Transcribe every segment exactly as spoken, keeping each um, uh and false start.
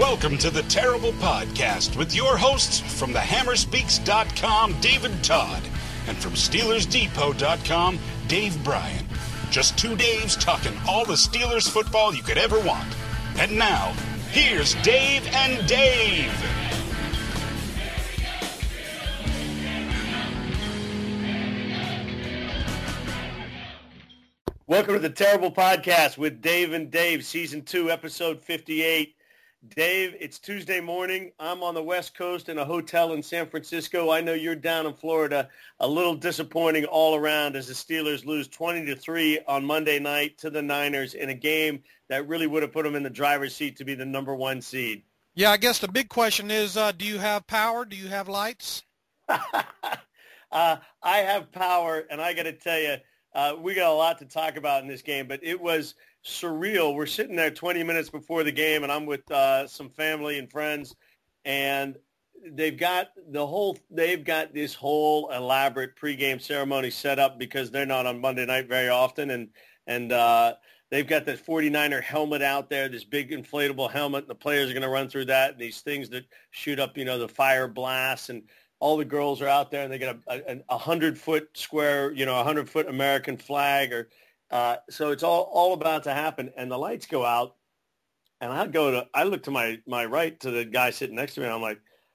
Welcome to the Terrible Podcast with your hosts from the hammer speaks dot com, David Todd, and from Steelers Depot dot com, Dave Bryan. Just two Daves talking all the Steelers football you could ever want. And now, here's Dave and Dave. Welcome to the Terrible Podcast with Dave and Dave, Season two, Episode fifty-eight. Dave, it's Tuesday morning. I'm on the West Coast in a hotel in San Francisco. I know you're down in Florida. A little disappointing all around as the Steelers lose twenty to three on Monday night to the Niners in a game that really would have put them in the driver's seat to be the number one seed. Yeah, I guess the big question is, uh, do you have power? Do you have lights? uh, I have power, and I got to tell you, Uh, we got a lot to talk about in this game, but it was surreal. We're sitting there twenty minutes before the game, and I'm with uh, some family and friends, and they've got the whole they've got this whole elaborate pregame ceremony set up because they're not on Monday night very often, and and uh, they've got the forty-niner helmet out there, this big inflatable helmet, and the players are going to run through that, and these things that shoot up, you know, the fire blasts, and all the girls are out there, and they get a, a, a hundred-foot square, you know, a hundred-foot American flag. Or uh, so it's all, all about to happen, and the lights go out, and I go to I look to my, my right to the guy sitting next to me, and I'm like,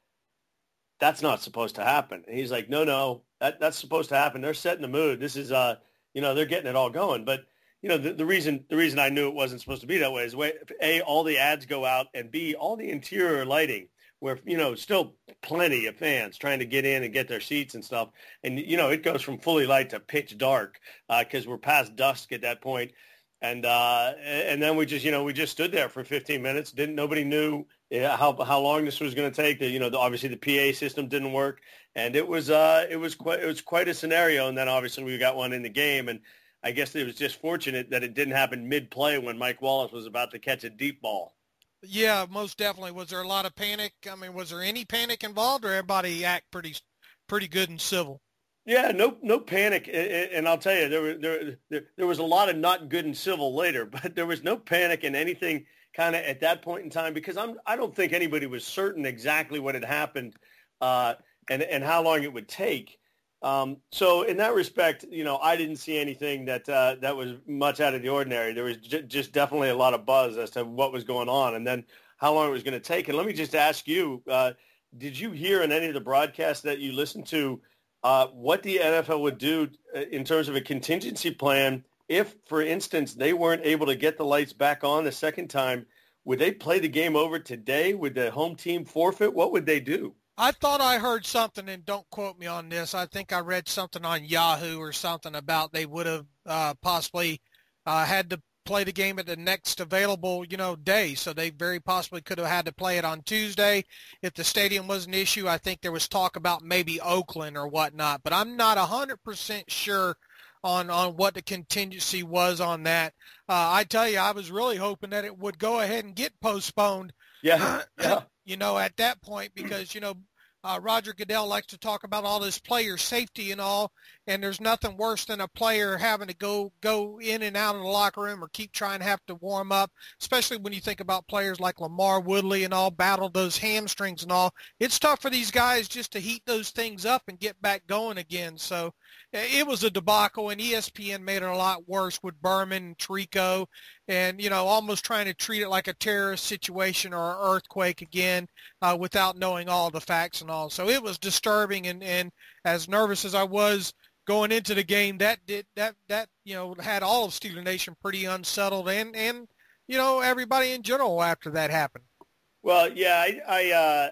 that's not supposed to happen. And he's like, no, no, that, that's supposed to happen. They're setting the mood. This is, uh, you know, they're getting it all going. But you know, the, the reason the reason I knew it wasn't supposed to be that way is the way A, all the ads go out, and B, all the interior lighting, where, you know, still plenty of fans trying to get in and get their seats and stuff. And, you know, it goes from fully light to pitch dark because uh, we're past dusk at that point. And uh, and then we just, you know, we just stood there for fifteen minutes. Didn't Nobody knew how how long this was going to take. The, you know, the, obviously the P A system didn't work. And it was uh, it was quite it was quite a scenario. And then obviously we got one in the game. And I guess it was just fortunate that it didn't happen mid-play when Mike Wallace was about to catch a deep ball. Yeah, most definitely. Was there a lot of panic? I mean, was there any panic involved, or everybody act pretty pretty good and civil? Yeah, no no panic. And I'll tell you, there, were, there, there, there was a lot of not good and civil later, but there was no panic in anything kind of at that point in time because I'm, I don't think anybody was certain exactly what had happened uh, and, and how long it would take. Um, so in that respect, you know, I didn't see anything that uh, that was much out of the ordinary. There was j- just definitely a lot of buzz as to what was going on and then how long it was going to take. And let me just ask you, uh, did you hear in any of the broadcasts that you listened to uh, what the N F L would do in terms of a contingency plan if, for instance, they weren't able to get the lights back on the second time? Would they play the game over today? Would the home team forfeit? What would they do? I thought I heard something, and don't quote me on this. I think I read something on Yahoo or something about they would have uh, possibly uh, had to play the game at the next available, you know, day. So they very possibly could have had to play it on Tuesday. If the stadium was an issue, I think there was talk about maybe Oakland or whatnot. But I'm not one hundred percent sure on, on what the contingency was on that. Uh, I tell you, I was really hoping that it would go ahead and get postponed. Yeah, yeah. You know, at that point, because, you know, uh, Roger Goodell likes to talk about all this player safety and all, and there's nothing worse than a player having to go go in and out of the locker room or keep trying to have to warm up, especially when you think about players like Lamar Woodley and all, battle those hamstrings and all. It's tough for these guys just to heat those things up and get back going again. So it was a debacle, and E S P N made it a lot worse with Berman and Trico and, you know, almost trying to treat it like a terrorist situation or an earthquake again uh, without knowing all the facts and all. So it was disturbing, and, and as nervous as I was going into the game, that did that that you know had all of Steeler Nation pretty unsettled, and and you know everybody in general after that happened. Well, yeah, I I uh,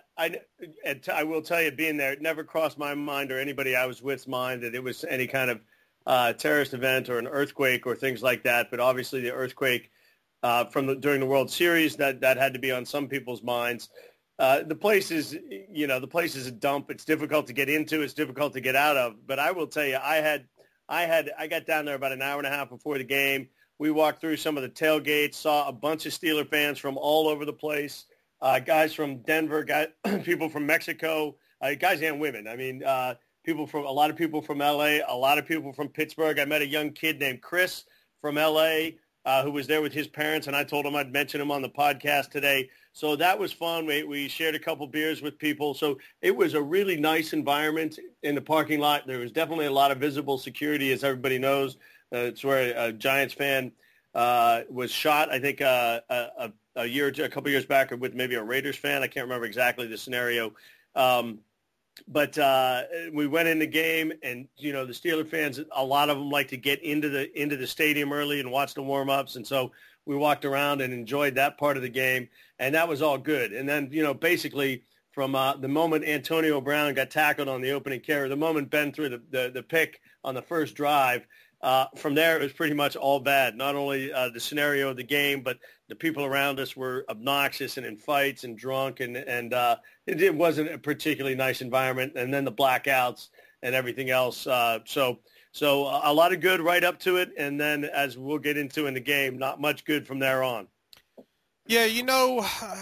I, I will tell you, being there, it never crossed my mind or anybody I was with's mind that it was any kind of uh, terrorist event or an earthquake or things like that. But obviously, the earthquake uh, from the, during the World Series, that that had to be on some people's minds. Uh, the place is, you know, the place is a dump. It's difficult to get into. It's difficult to get out of. But I will tell you, I had, I had, I got down there about an hour and a half before the game. We walked through some of the tailgates, saw a bunch of Steeler fans from all over the place, uh, guys from Denver, guys, people from Mexico, uh, guys and women. I mean, uh, people from a lot of people from L A, a lot of people from Pittsburgh. I met a young kid named Chris from L A. uh, who was there with his parents, and I told him I'd mention him on the podcast today. So that was fun. We, we shared a couple beers with people. So it was a really nice environment in the parking lot. There was definitely a lot of visible security, as everybody knows. Uh, it's where a, a Giants fan uh, was shot, I think, uh, a, a year or two, a couple years back, or with maybe a Raiders fan. I can't remember exactly the scenario. Um, but uh, we went in the game, and, you know, the Steeler fans, a lot of them like to get into the into the stadium early and watch the warm-ups. And so we walked around and enjoyed that part of the game, and that was all good. And then, you know, basically from uh, the moment Antonio Brown got tackled on the opening carry, the moment Ben threw the, the, the pick on the first drive, uh, from there it was pretty much all bad. Not only uh, the scenario of the game, but the people around us were obnoxious and in fights and drunk, and, and uh, it, it wasn't a particularly nice environment. And then the blackouts and everything else. Uh, so so a lot of good right up to it, and then as we'll get into in the game, not much good from there on. Yeah, you know, uh,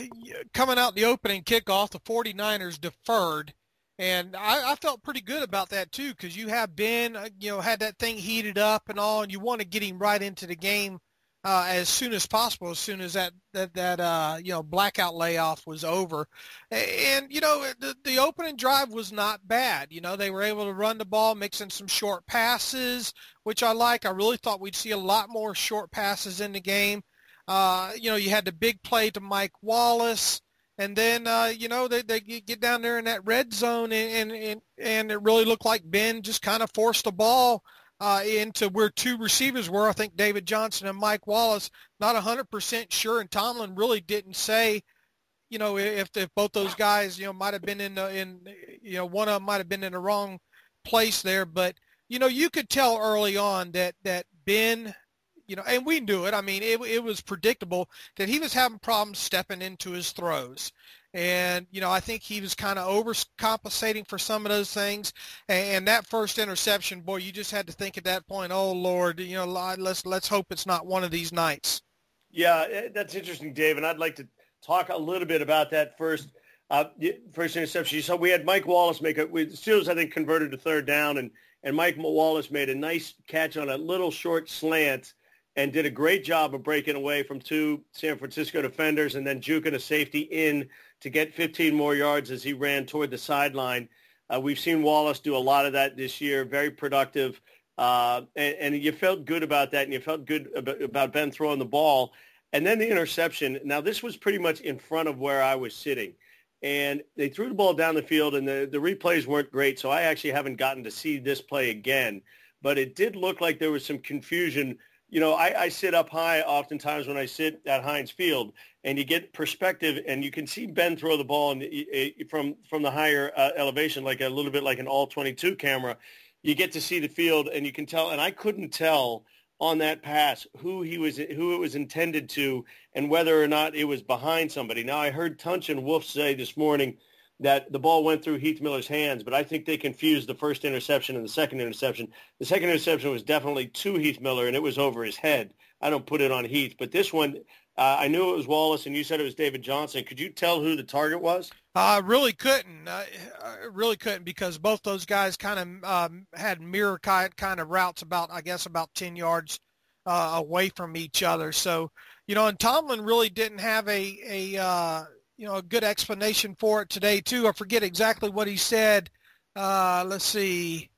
coming out the opening kickoff, the 49ers deferred, and I, I felt pretty good about that too, because you have Ben, uh, you know, had that thing heated up and all, and you want to get him right into the game uh, as soon as possible, as soon as that that that uh, you know blackout layoff was over. And you know, the, the opening drive was not bad. You know, they were able to run the ball, mixing some short passes, which I like. I really thought we'd see a lot more short passes in the game. Uh, you know, you had the big play to Mike Wallace, and then, uh, you know, they, they get down there in that red zone, and, and, and it really looked like Ben just kind of forced the ball uh, into where two receivers were, I think David Johnson and Mike Wallace. Not one hundred percent sure, and Tomlin really didn't say, you know, if, if both those guys, you know, might have been in, the, in, you know, one of them might have been in the wrong place there. But, you know, you could tell early on that, that Ben – you know, and we knew it. I mean, it it was predictable that he was having problems stepping into his throws. And, you know, I think he was kind of overcompensating for some of those things. And, and that first interception, boy, you just had to think at that point, oh, Lord, you know, let's let's hope it's not one of these nights. Yeah, that's interesting, Dave. And I'd like to talk a little bit about that first uh, first interception. So we had Mike Wallace make it. The Steelers, I think, converted to third down, and, and Mike Wallace made a nice catch on a little short slant and did a great job of breaking away from two San Francisco defenders and then juking a safety in to get fifteen more yards as he ran toward the sideline. Uh, we've seen Wallace do a lot of that this year, very productive, uh, and, and you felt good about that, and you felt good about, about Ben throwing the ball. And then the interception. Now, this was pretty much in front of where I was sitting, and they threw the ball down the field, and the, the replays weren't great, so I actually haven't gotten to see this play again. But it did look like there was some confusion. You know, I, I sit up high oftentimes when I sit at Heinz Field, and you get perspective, and you can see Ben throw the ball in the, from from the higher uh, elevation, like a little bit like an all twenty-two camera. You get to see the field, and you can tell. And I couldn't tell on that pass who he was, who it was intended to, and whether or not it was behind somebody. Now, I heard Tunch and Wolf say this morning that the ball went through Heath Miller's hands, but I think they confused the first interception and the second interception. The second interception was definitely to Heath Miller, and it was over his head. I don't put it on Heath, but this one, uh, I knew it was Wallace, and you said it was David Johnson. Could you tell who the target was? I uh, really couldn't. I uh, really couldn't, because both those guys kind of um, had mirror kind of routes about, I guess, about ten yards uh, away from each other. So, you know, and Tomlin really didn't have a, a uh, you know, a good explanation for it today, too. I forget exactly what he said. Uh, let's see.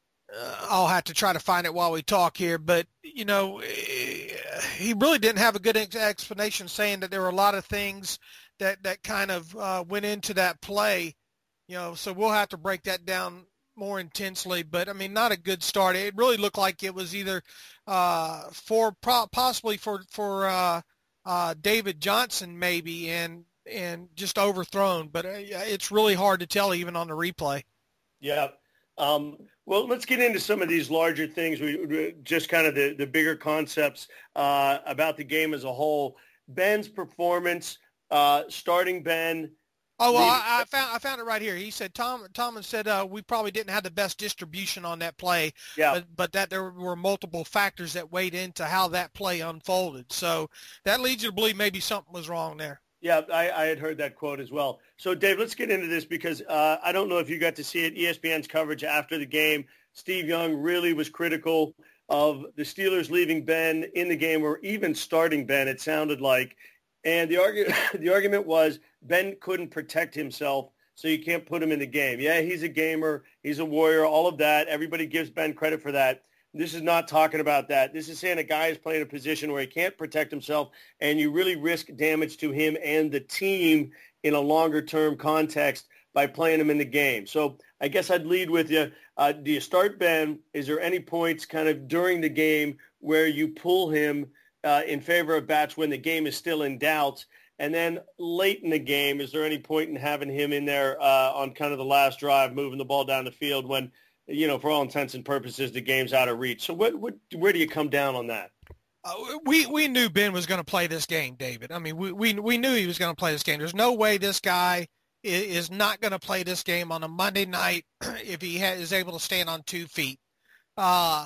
Uh, I'll have to try to find it while we talk here. But, you know, he really didn't have a good ex- explanation, saying that there were a lot of things that, that kind of uh, went into that play. You know, so we'll have to break that down more intensely. But, I mean, not a good start. It really looked like it was either uh, for pro- possibly for, for uh, uh, David Johnson maybe, and and just overthrown, but it's really hard to tell even on the replay. Yeah. Um, well, let's get into some of these larger things. We, we just kind of the, the bigger concepts uh, about the game as a whole. Ben's performance, uh, starting Ben. Oh, well, I, I found I found it right here. He said Tom Tomlin said uh, we probably didn't have the best distribution on that play, yeah. but, but that there were multiple factors that weighed into how that play unfolded. So that leads you to believe maybe something was wrong there. Yeah, I, I had heard that quote as well. So, Dave, let's get into this, because uh, I don't know if you got to see it. E S P N's coverage after the game, Steve Young really was critical of the Steelers leaving Ben in the game or even starting Ben, it sounded like. And the argument, the argument was Ben couldn't protect himself, so you can't put him in the game. Yeah, he's a gamer. He's a warrior, all of that. Everybody gives Ben credit for that. This is not talking about that. This is saying a guy is playing a position where he can't protect himself, and you really risk damage to him and the team in a longer-term context by playing him in the game. So I guess I'd lead with you. Uh, do you start Ben? Is there any points kind of during the game where you pull him uh, in favor of Batch when the game is still in doubt? And then late in the game, is there any point in having him in there uh, on kind of the last drive, moving the ball down the field when, you know, for all intents and purposes, the game's out of reach? So what, what, where do you come down on that? Uh, we we knew Ben was going to play this game, David. I mean, we we, we knew he was going to play this game. There's no way this guy is, is not going to play this game on a Monday night if he ha- is able to stand on two feet. Uh,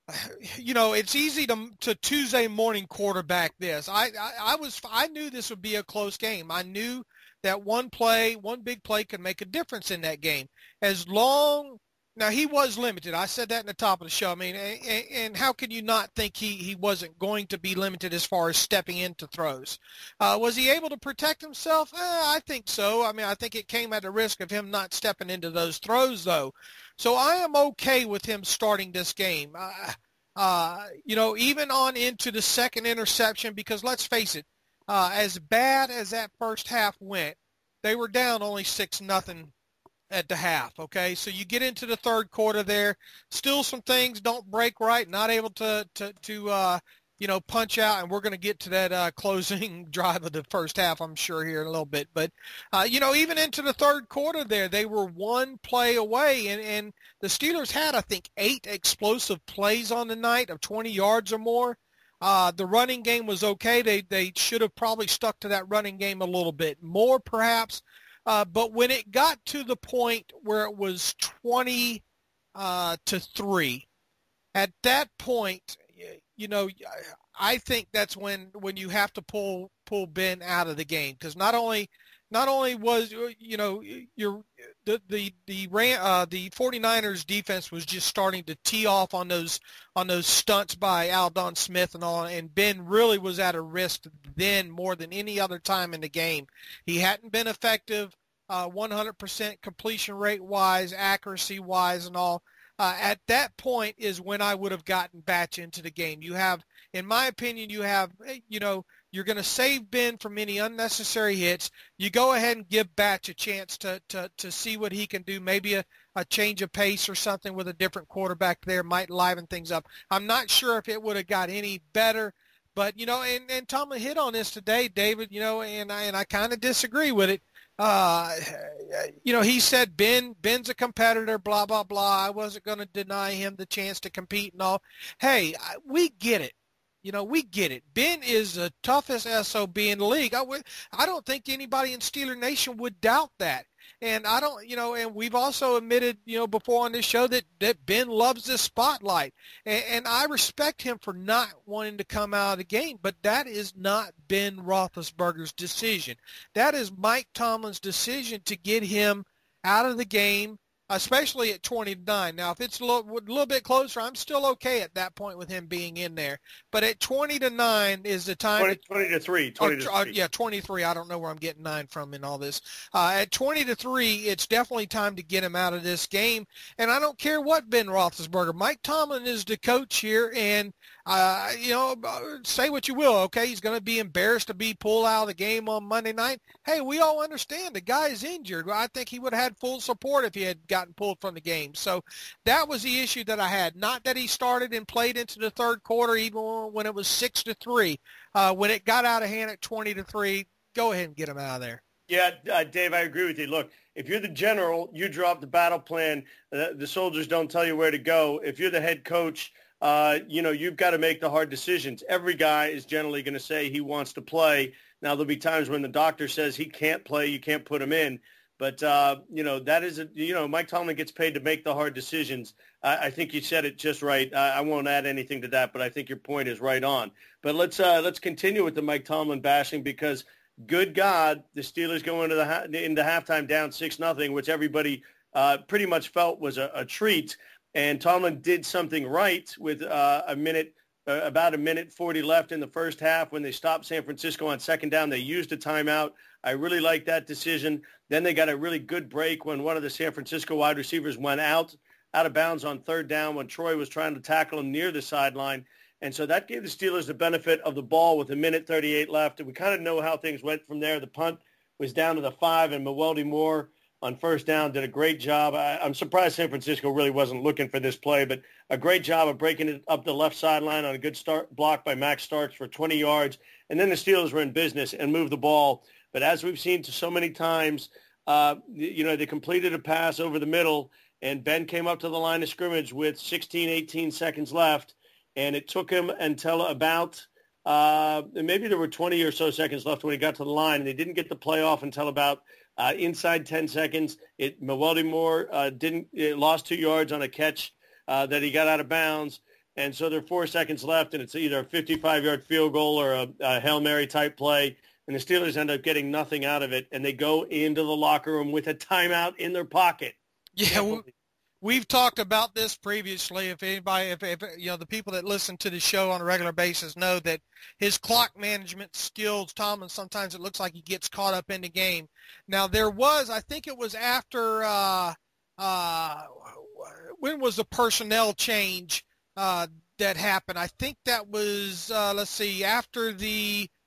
you know, it's easy to to Tuesday morning quarterback this. I, I I was I knew this would be a close game. I knew that one play, one big play could make a difference in that game. As long Now, he was limited. I said that in the top of the show. I mean, and, and how can you not think he, he wasn't going to be limited as far as stepping into throws? Uh, was he able to protect himself? Eh, I think so. I mean, I think it came at the risk of him not stepping into those throws, though. So I am okay with him starting this game. Uh, uh, you know, even on into the second interception, because let's face it, uh, as bad as that first half went, they were down only six nothing at the half, okay? So you get into the third quarter there, still some things don't break right, not able to, to, to uh, you know, punch out, and we're going to get to that uh, closing drive of the first half, I'm sure, here in a little bit. But, uh, you know, even into the third quarter there, they were one play away, and, and the Steelers had, I think, eight explosive plays on the night of twenty yards or more. Uh, the running game was okay. They, they should have probably stuck to that running game a little bit more, perhaps. Uh, but when it got to the point where it was twenty uh, to three, at that point, you know, I think that's when, when you have to pull pull Ben out of the game, because not only not only was, you know, your the the the uh, the 49ers defense was just starting to tee off on those on those stunts by Aldon Smith and all, and Ben really was at a risk then more than any other time in the game. He hadn't been effective uh, one hundred percent completion rate wise, accuracy wise, and all. Uh, at that point is when I would have gotten Batch into the game. You have, in my opinion, you have, you know, you're going to save Ben from any unnecessary hits. You go ahead and give Batch a chance to to, to see what he can do. Maybe a, a change of pace or something with a different quarterback there might liven things up. I'm not sure if it would have got any better. But, you know, and, and Tomlin hit on this today, David, you know, and I, and I kind of disagree with it. Uh, you know, he said Ben Ben's a competitor, blah, blah, blah. I wasn't going to deny him the chance to compete and all. Hey, we get it. You know, we get it. Ben is the toughest S O B in the league. I, would, I don't think anybody in Steeler Nation would doubt that. And I don't, you know, and we've also admitted, you know, before on this show that, that Ben loves the spotlight. And, and I respect him for not wanting to come out of the game, but that is not Ben Roethlisberger's decision. That is Mike Tomlin's decision to get him out of the game, especially at twenty to nine. Now, if it's a little, a little bit closer, I'm still okay at that point with him being in there. But at twenty to nine is the time. twenty, twenty to three. twenty to three. Uh, yeah, twenty-three. I don't know where I'm getting nine from in all this. Uh, at twenty to three, it's definitely time to get him out of this game. And I don't care what Ben Roethlisberger. Mike Tomlin is the coach here, and uh, you know, say what you will. Okay, he's going to be embarrassed to be pulled out of the game on Monday night. Hey, we all understand the guy is injured. I think he would have had full support if he had gotten pulled from the game. So that was the issue that I had. Not that he started and played into the third quarter, even when it was six to three. Uh, when it got out of hand at twenty to three, go ahead and get him out of there. Yeah, uh, Dave, I agree with you. Look, if you're the general, you drop the battle plan. Uh, the soldiers don't tell you where to go. If you're the head coach, uh, you know, you've got to make the hard decisions. Every guy is generally going to say he wants to play. Now, there'll be times when the doctor says he can't play, you can't put him in. But, uh, you know, that is, a, you know, Mike Tomlin gets paid to make the hard decisions. I, I think you said it just right. I, I won't add anything to that, but I think your point is right on. But let's uh, let's continue with the Mike Tomlin bashing, because, good God, the Steelers go into the ha- into halftime down six nothing, which everybody uh, pretty much felt was a, a treat. And Tomlin did something right with uh, a minute, uh, about a minute forty left in the first half when they stopped San Francisco on second down. They used a timeout. I really like that decision. Then they got a really good break when one of the San Francisco wide receivers went out, out of bounds on third down when Troy was trying to tackle him near the sideline. And so that gave the Steelers the benefit of the ball with a minute thirty-eight left. And we kind of know how things went from there. The punt was down to the five, and Mewelde Moore on first down did a great job. I, I'm surprised San Francisco really wasn't looking for this play, but a great job of breaking it up the left sideline on a good start block by Max Starks for twenty yards. And then the Steelers were in business and moved the ball. But as we've seen so many times, uh, you know, they completed a pass over the middle, and Ben came up to the line of scrimmage with sixteen, eighteen seconds left, and it took him until about uh, maybe there were twenty or so seconds left when he got to the line, and they didn't get the play off until about uh, inside ten seconds. It Mewelde Moore uh, didn't it lost two yards on a catch uh, that he got out of bounds, and so there are four seconds left, and it's either a fifty-five-yard field goal or a, a Hail Mary type play. And the Steelers end up getting nothing out of it, and they go into the locker room with a timeout in their pocket. Yeah, we, we've talked about this previously. If anybody, if, if you know, the people that listen to the show on a regular basis know that his clock management skills, Tomlin, sometimes it looks like he gets caught up in the game. Now, there was, I think it was after, uh, uh, when was the personnel change uh, that happened? I think that was, uh, let's see, after the –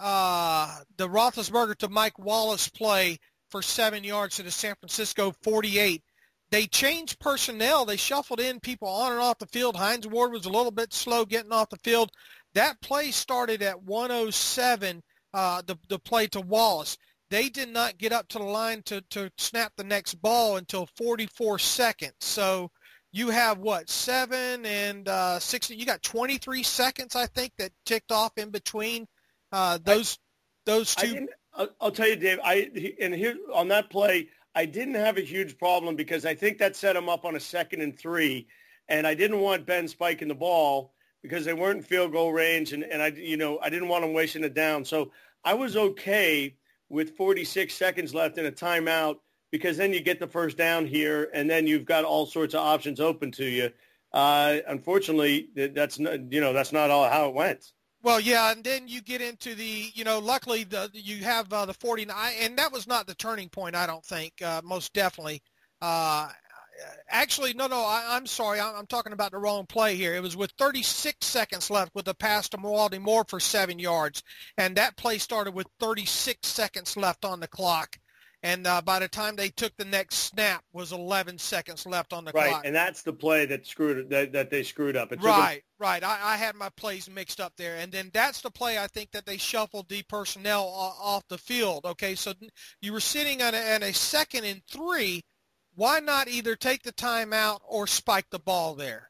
Uh, the Roethlisberger to Mike Wallace play for seven yards to the San Francisco forty-eight. They changed personnel. They shuffled in people on and off the field. Hines Ward was a little bit slow getting off the field. That play started at one oh seven, uh, the, the play to Wallace. They did not get up to the line to, to snap the next ball until forty-four seconds. So you have, what, seven and uh, sixty. You got twenty-three seconds, I think, that ticked off in between. Uh, those, I, those two. I didn't, I'll, I'll tell you, Dave. I and here on that play, I didn't have a huge problem because I think that set him up on a second and three, and I didn't want Ben spiking the ball because they weren't in field goal range, and, and I, you know, I didn't want him wasting it down. So I was okay with forty-six seconds left in a timeout because then you get the first down here, and then you've got all sorts of options open to you. Uh, unfortunately, that's not, you know, that's not all how it went. Well, yeah, and then you get into the, you know, luckily the you have uh, the forty-nine, and that was not the turning point, I don't think, uh, most definitely. Uh, actually, no, no, I, I'm sorry, I'm, I'm talking about the wrong play here. It was with thirty-six seconds left with a pass to Mewelde Moore for seven yards, and that play started with thirty-six seconds left on the clock. And uh, by the time they took the next snap, was eleven seconds left on the right, clock. Right, and that's the play that screwed that, that they screwed up. It right, them- right. I, I had my plays mixed up there, and then that's the play I think that they shuffled the personnel off the field. Okay, so you were sitting on a, on a second and three. Why not either take the timeout or spike the ball there?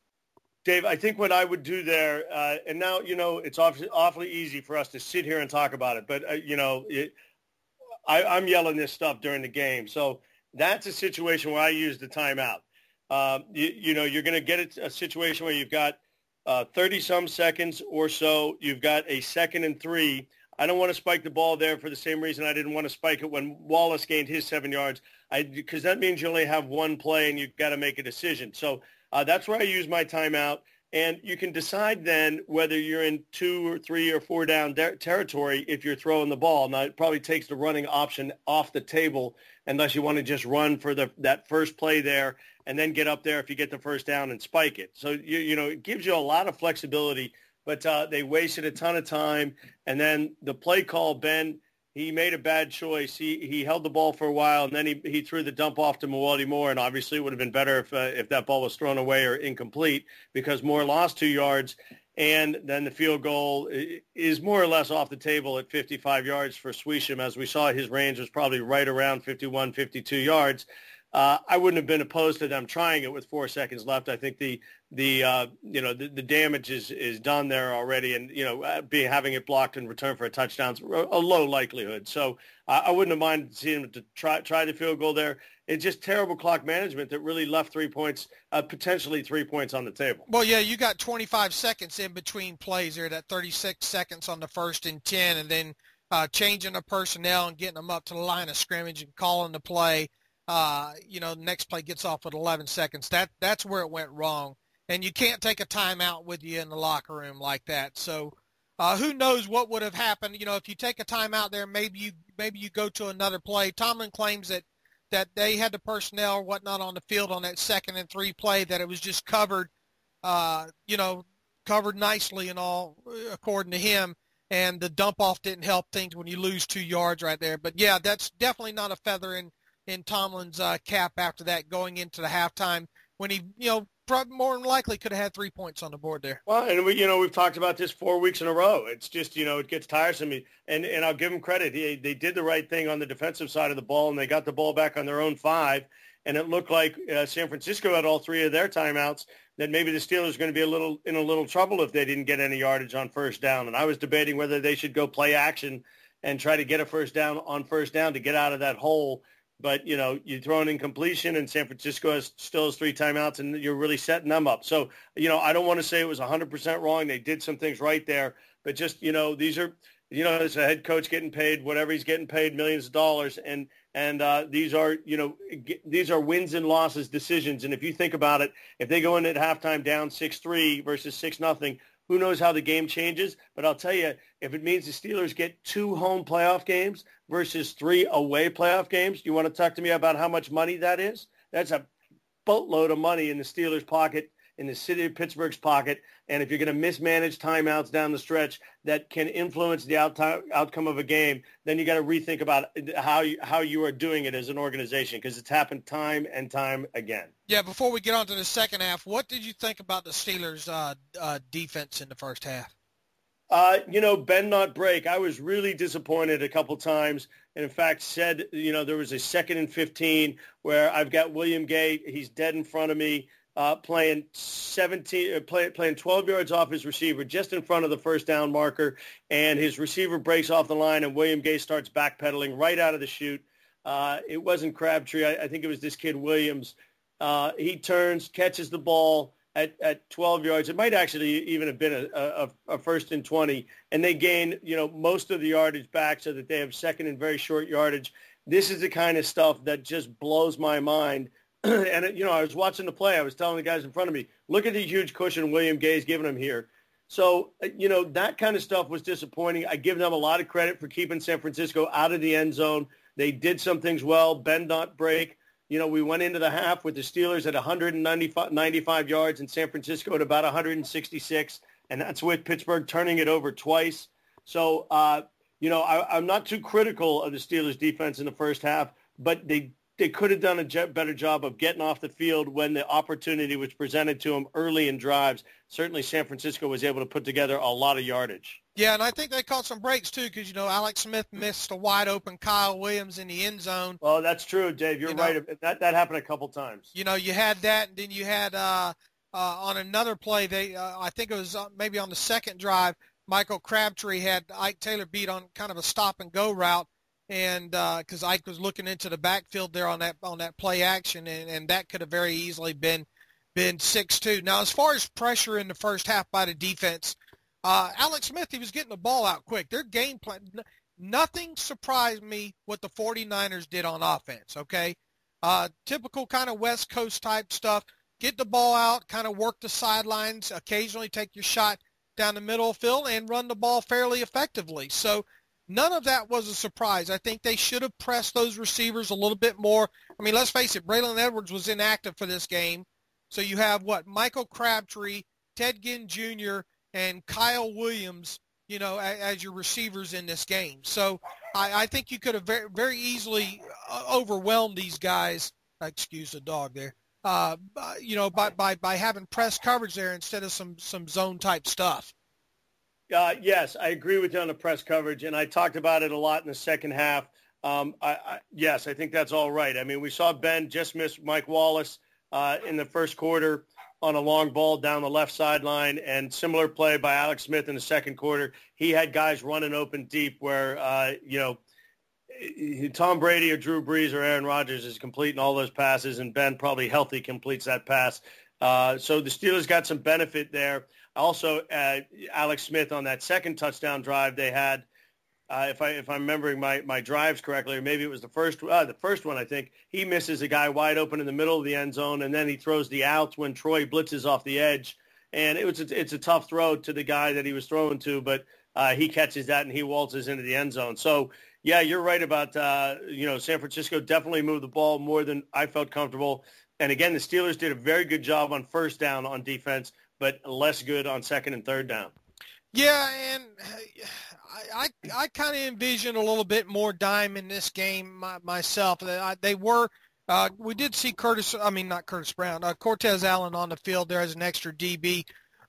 Dave, I think what I would do there, uh, and now you know it's awfully, awfully easy for us to sit here and talk about it, but uh, you know. It, I, I'm yelling this stuff during the game. So that's a situation where I use the timeout. Uh, you, you know, you're going to get a situation where you've got uh, thirty-some seconds or so. You've got a second and three. I don't want to spike the ball there for the same reason I didn't want to spike it when Wallace gained his seven yards, because that means you only have one play and you've got to make a decision. So uh, that's where I use my timeout. And you can decide then whether you're in two or three or four down de- territory if you're throwing the ball. Now, it probably takes the running option off the table unless you want to just run for the that first play there and then get up there if you get the first down and spike it. So, you, you know, it gives you a lot of flexibility, but uh, they wasted a ton of time. And then the play call, Ben, he made a bad choice. He he held the ball for a while, and then he, he threw the dump off to Mewelde Moore, and obviously it would have been better if uh, if that ball was thrown away or incomplete because Moore lost two yards, and then the field goal is more or less off the table at fifty-five yards for Swisham. As we saw, his range was probably right around fifty-one, fifty-two yards. Uh, I wouldn't have been opposed to them trying it with four seconds left. I think the the uh, you know the, the damage is, is done there already, and you know be having it blocked in return for a touchdown is a low likelihood. So uh, I wouldn't have minded seeing them to try try the field goal there. It's just terrible clock management that really left three points, uh, potentially three points on the table. Well, yeah, you got twenty-five seconds in between plays there. That thirty-six seconds on the first and ten, and then uh, changing the personnel and getting them up to the line of scrimmage and calling the play. uh, you know, the next play gets off with eleven seconds. That that's where it went wrong. And you can't take a timeout with you in the locker room like that. So uh, who knows what would have happened? You know, if you take a timeout there, maybe you maybe you go to another play. Tomlin claims that that they had the personnel or whatnot on the field on that second and three play, that it was just covered, uh, you know, covered nicely and all, according to him. And the dump off didn't help things when you lose two yards right there. But yeah, that's definitely not a feather in in Tomlin's uh, cap after that, going into the halftime when he, you know, probably more than likely could have had three points on the board there. Well, and we, you know, we've talked about this four weeks in a row. It's just, you know, it gets tiresome. And and I'll give them credit. They, they did the right thing on the defensive side of the ball, and they got the ball back on their own five. And it looked like uh, San Francisco had all three of their timeouts, that maybe the Steelers are going to be a little in a little trouble if they didn't get any yardage on first down. And I was debating whether they should go play action and try to get a first down on first down to get out of that hole. But, you know, you throw an incompletion, and San Francisco has, still has three timeouts, and you're really setting them up. So, you know, I don't want to say it was one hundred percent wrong. They did some things right there. But just, you know, these are, you know, as a head coach getting paid, whatever he's getting paid, millions of dollars. And, and uh, these are, you know, g- these are wins and losses decisions. And if you think about it, if they go in at halftime down six three versus six nothing, who knows how the game changes? But I'll tell you, if it means the Steelers get two home playoff games versus three away playoff games, you want to talk to me about how much money that is? That's a boatload of money in the Steelers' pocket, in the city of Pittsburgh's pocket. And if you're going to mismanage timeouts down the stretch that can influence the out- outcome of a game, then you got to rethink about how you, how you are doing it as an organization, because it's happened time and time again. Yeah, before we get on to the second half, what did you think about the Steelers' uh, uh, defense in the first half? Uh, you know, bend not break. I was really disappointed a couple times, and in fact said, you know, there was a second and fifteen where I've got William Gay. He's dead in front of me, uh, playing seventeen, uh, play, playing twelve yards off his receiver, just in front of the first down marker, and his receiver breaks off the line, and William Gay starts backpedaling right out of the chute. Uh, it wasn't Crabtree. I, I think it was this kid Williams. Uh, he turns, catches the ball at, at twelve yards. It might actually even have been a, a, a first and twenty, and they gain, you know, most of the yardage back so that they have second and very short yardage. This is the kind of stuff that just blows my mind. And, it, you know, I was watching the play. I was telling the guys in front of me, look at the huge cushion William Gay's giving him here. So, you know, that kind of stuff was disappointing. I give them a lot of credit for keeping San Francisco out of the end zone. They did some things well, bend not break. You know, we went into the half with the Steelers at one hundred ninety-five yards and San Francisco at about one hundred sixty-six, and that's with Pittsburgh turning it over twice. So, uh, you know, I, I'm not too critical of the Steelers' defense in the first half, but they they could have done a j- better job of getting off the field when the opportunity was presented to them early in drives. Certainly San Francisco was able to put together a lot of yardage. Yeah, and I think they caught some breaks, too, because, you know, Alex Smith missed a wide-open Kyle Williams in the end zone. Well, that's true, Dave. You're you know, right. That that happened a couple times. You know, you had that, and then you had uh, uh, on another play, they uh, I think it was uh, maybe on the second drive, Michael Crabtree had Ike Taylor beat on kind of a stop-and-go route, and because uh, Ike was looking into the backfield there on that on that play action, and, and that could have very easily been been six two. Now, as far as pressure in the first half by the defense, uh, Alex Smith, he was getting the ball out quick. Their game plan, n- nothing surprised me what the 49ers did on offense, okay? Uh, typical kind of West Coast type stuff. Get the ball out, kind of work the sidelines, occasionally take your shot down the middle of the field, and run the ball fairly effectively. So none of that was a surprise. I think they should have pressed those receivers a little bit more. I mean, let's face it, Braylon Edwards was inactive for this game. So you have, what, Michael Crabtree, Ted Ginn Junior, and Kyle Williams, you know, as, as your receivers in this game. So I, I think you could have very, very easily overwhelmed these guys. Excuse the dog there. Uh, you know, by, by, by having press coverage there instead of some, some zone-type stuff. Uh, yes, I agree with you on the press coverage, and I talked about it a lot in the second half. Um, I, I, yes, I think that's all right. I mean, we saw Ben just miss Mike Wallace uh, in the first quarter on a long ball down the left sideline, and similar play by Alex Smith in the second quarter. He had guys running open deep where, uh, you know, Tom Brady or Drew Brees or Aaron Rodgers is completing all those passes, and Ben probably healthy completes that pass. Uh, so the Steelers got some benefit there. Also, uh, Alex Smith on that second touchdown drive they had, uh, if I if I'm remembering my, my drives correctly, or maybe it was the first uh, the first one. I think he misses a guy wide open in the middle of the end zone, and then he throws the outs when Troy blitzes off the edge, and it was a, it's a tough throw to the guy that he was throwing to, but uh, he catches that and he waltzes into the end zone. So yeah, you're right about uh, you know San Francisco definitely moved the ball more than I felt comfortable, and again the Steelers did a very good job on first down on defense, but less good on second and third down. Yeah, and I I, I kind of envision a little bit more dime in this game my, myself. They, they were uh, we did see Curtis. I mean not Curtis Brown, uh, Cortez Allen on the field there as an extra D B.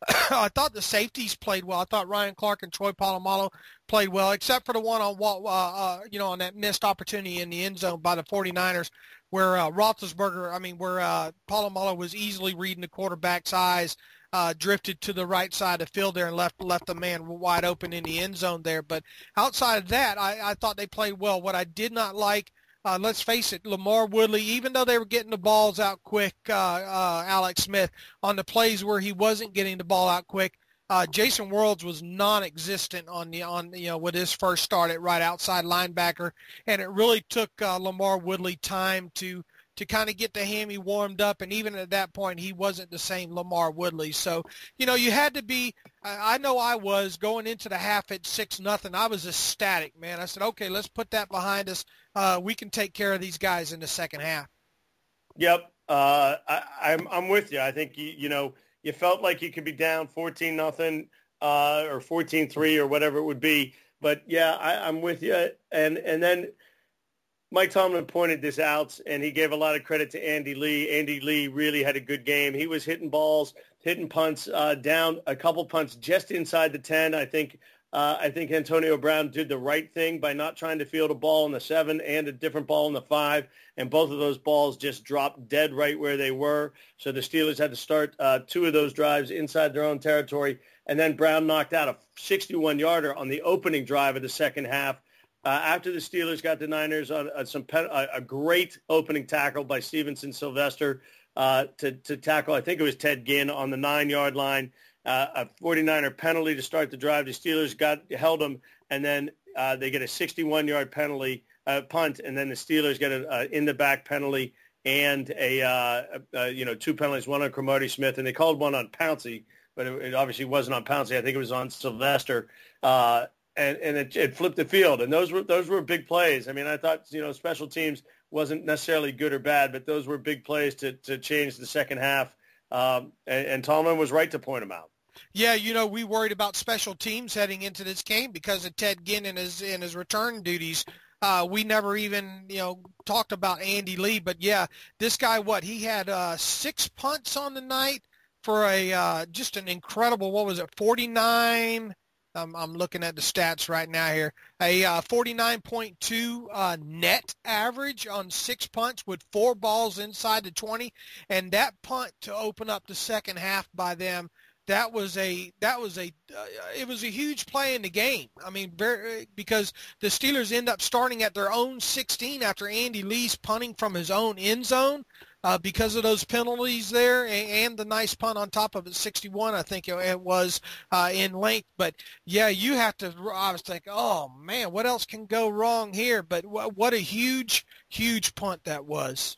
I thought the safeties played well. I thought Ryan Clark and Troy Polamalu played well, except for the one on uh, uh, you know on that missed opportunity in the end zone by the 49ers, where uh, Roethlisberger, I mean where uh, Polamalu was easily reading the quarterback's eyes. Uh, drifted to the right side of the field there and left left the man wide open in the end zone there. But outside of that, I, I thought they played well. What I did not like, uh, let's face it, LaMarr Woodley, even though they were getting the balls out quick, uh, uh, Alex Smith, on the plays where he wasn't getting the ball out quick, uh, Jason Worlds was non-existent on the on you know with his first start at right outside linebacker, and it really took uh, LaMarr Woodley time to. to kind of get the hammy warmed up, and even at that point, he wasn't the same LaMarr Woodley. So, you know, you had to be – I know I was going into the half at six nothing. I was ecstatic, man. I said, okay, let's put that behind us. Uh, we can take care of these guys in the second half. Yep. Uh, I, I'm I'm with you. I think, you, you know, you felt like you could be down fourteen nothing uh, or fourteen three or whatever it would be. But, yeah, I, I'm with you. And, and then – Mike Tomlin pointed this out, and he gave a lot of credit to Andy Lee. Andy Lee really had a good game. He was hitting balls, hitting punts uh, down, a couple punts just inside the ten. I think uh, I think Antonio Brown did the right thing by not trying to field a ball in the seven and a different ball in the five, and both of those balls just dropped dead right where they were. So the Steelers had to start uh, two of those drives inside their own territory, and then Brown knocked out a sixty-one-yarder on the opening drive of the second half. Uh, after the Steelers got the Niners on uh, some pen, uh, a great opening tackle by Stevenson Sylvester uh, to, to tackle, I think it was Ted Ginn on the nine-yard line, uh, a 49er penalty to start the drive. The Steelers got held them, and then uh, they get a sixty-one-yard penalty uh, punt, and then the Steelers get a, a in-the-back penalty and a, uh, a you know two penalties, one on Cromartie Smith, and they called one on Pouncey, but it, it obviously wasn't on Pouncey. I think it was on Sylvester. Uh, And, and it, it flipped the field, and those were those were big plays. I mean, I thought you know special teams wasn't necessarily good or bad, but those were big plays to to change the second half. Um, and, and Tomlin was right to point them out. Yeah, you know, we worried about special teams heading into this game because of Ted Ginn and his and his return duties. Uh, we never even you know talked about Andy Lee, but yeah, this guy, what he had uh, six punts on the night for a uh, just an incredible. What was it, forty-nine? I'm, I'm looking at the stats right now here. A uh, forty-nine point two uh, net average on six punts with four balls inside the twenty, and that punt to open up the second half by them, that was a that was a uh, it was a huge play in the game. I mean, very, because the Steelers end up starting at their own sixteen after Andy Lee's punting from his own end zone. Uh, because of those penalties there and, and the nice punt on top of it, sixty-one, I think it, it was uh, in length. But, yeah, you have to – I was thinking, oh, man, what else can go wrong here? But w- what a huge, huge punt that was.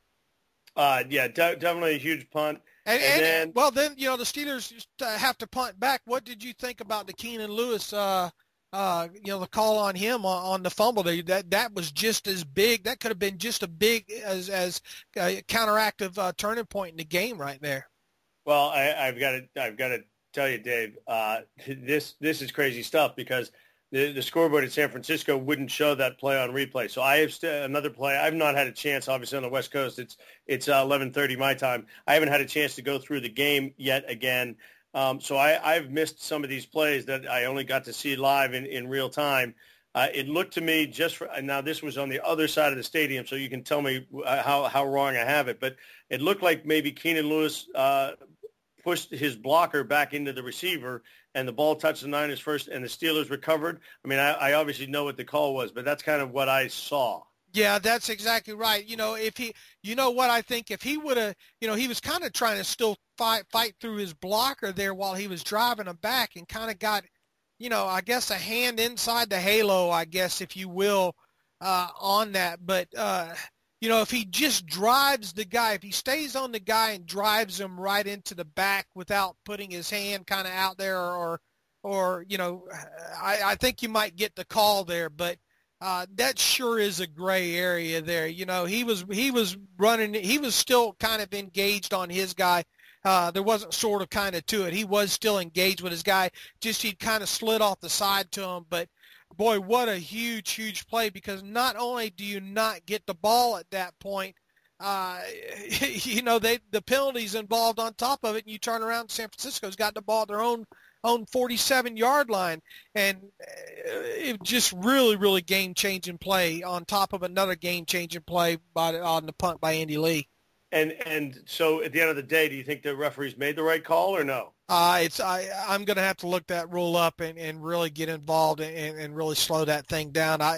Uh, yeah, de- definitely a huge punt. And, and, and then, well, then, you know, the Steelers have to punt back. What did you think about the Keenan Lewis uh, – Uh, you know, the call on him on, on the fumble, that that was just as big. That could have been just as big as as a counteractive uh, turning point in the game right there. Well, I, I've got to I've got to tell you, Dave, uh, this this is crazy stuff because the, the scoreboard at San Francisco wouldn't show that play on replay. So I have st- another play. I've not had a chance, obviously, on the West Coast. It's it's uh, eleven thirty my time. I haven't had a chance to go through the game yet again. Um, so I, I've missed some of these plays that I only got to see live in, in real time. Uh, it looked to me just for – now this was on the other side of the stadium, so you can tell me how, how wrong I have it. But it looked like maybe Keenan Lewis uh, pushed his blocker back into the receiver, and the ball touched the Niners first, and the Steelers recovered. I mean, I, I obviously know what the call was, but that's kind of what I saw. Yeah, that's exactly right. You know, if he, you know what I think, if he would have, you know, he was kind of trying to still fight fight through his blocker there while he was driving him back and kind of got you know, I guess a hand inside the halo, I guess, if you will, uh, on that. But, uh, you know, if he just drives the guy, if he stays on the guy and drives him right into the back without putting his hand kind of out there, or, or, you know, I, I think you might get the call there, but uh, that sure is a gray area there. You know, he was, he was running, he was still kind of engaged on his guy. Uh, there wasn't sort of kind of to it. He was still engaged with his guy, just he kind of slid off the side to him. But, boy, what a huge, huge play, because not only do you not get the ball at that point, uh, you know, they the penalties involved on top of it, and you turn around, San Francisco's got the ball at their own own forty-seven-yard line, and it just really, really game-changing play on top of another game-changing play by, on the punt by Andy Lee. And and so at the end of the day, do you think the referees made the right call or no? Uh, it's I, I'm going to have to look that rule up and, and really get involved and, and really slow that thing down. I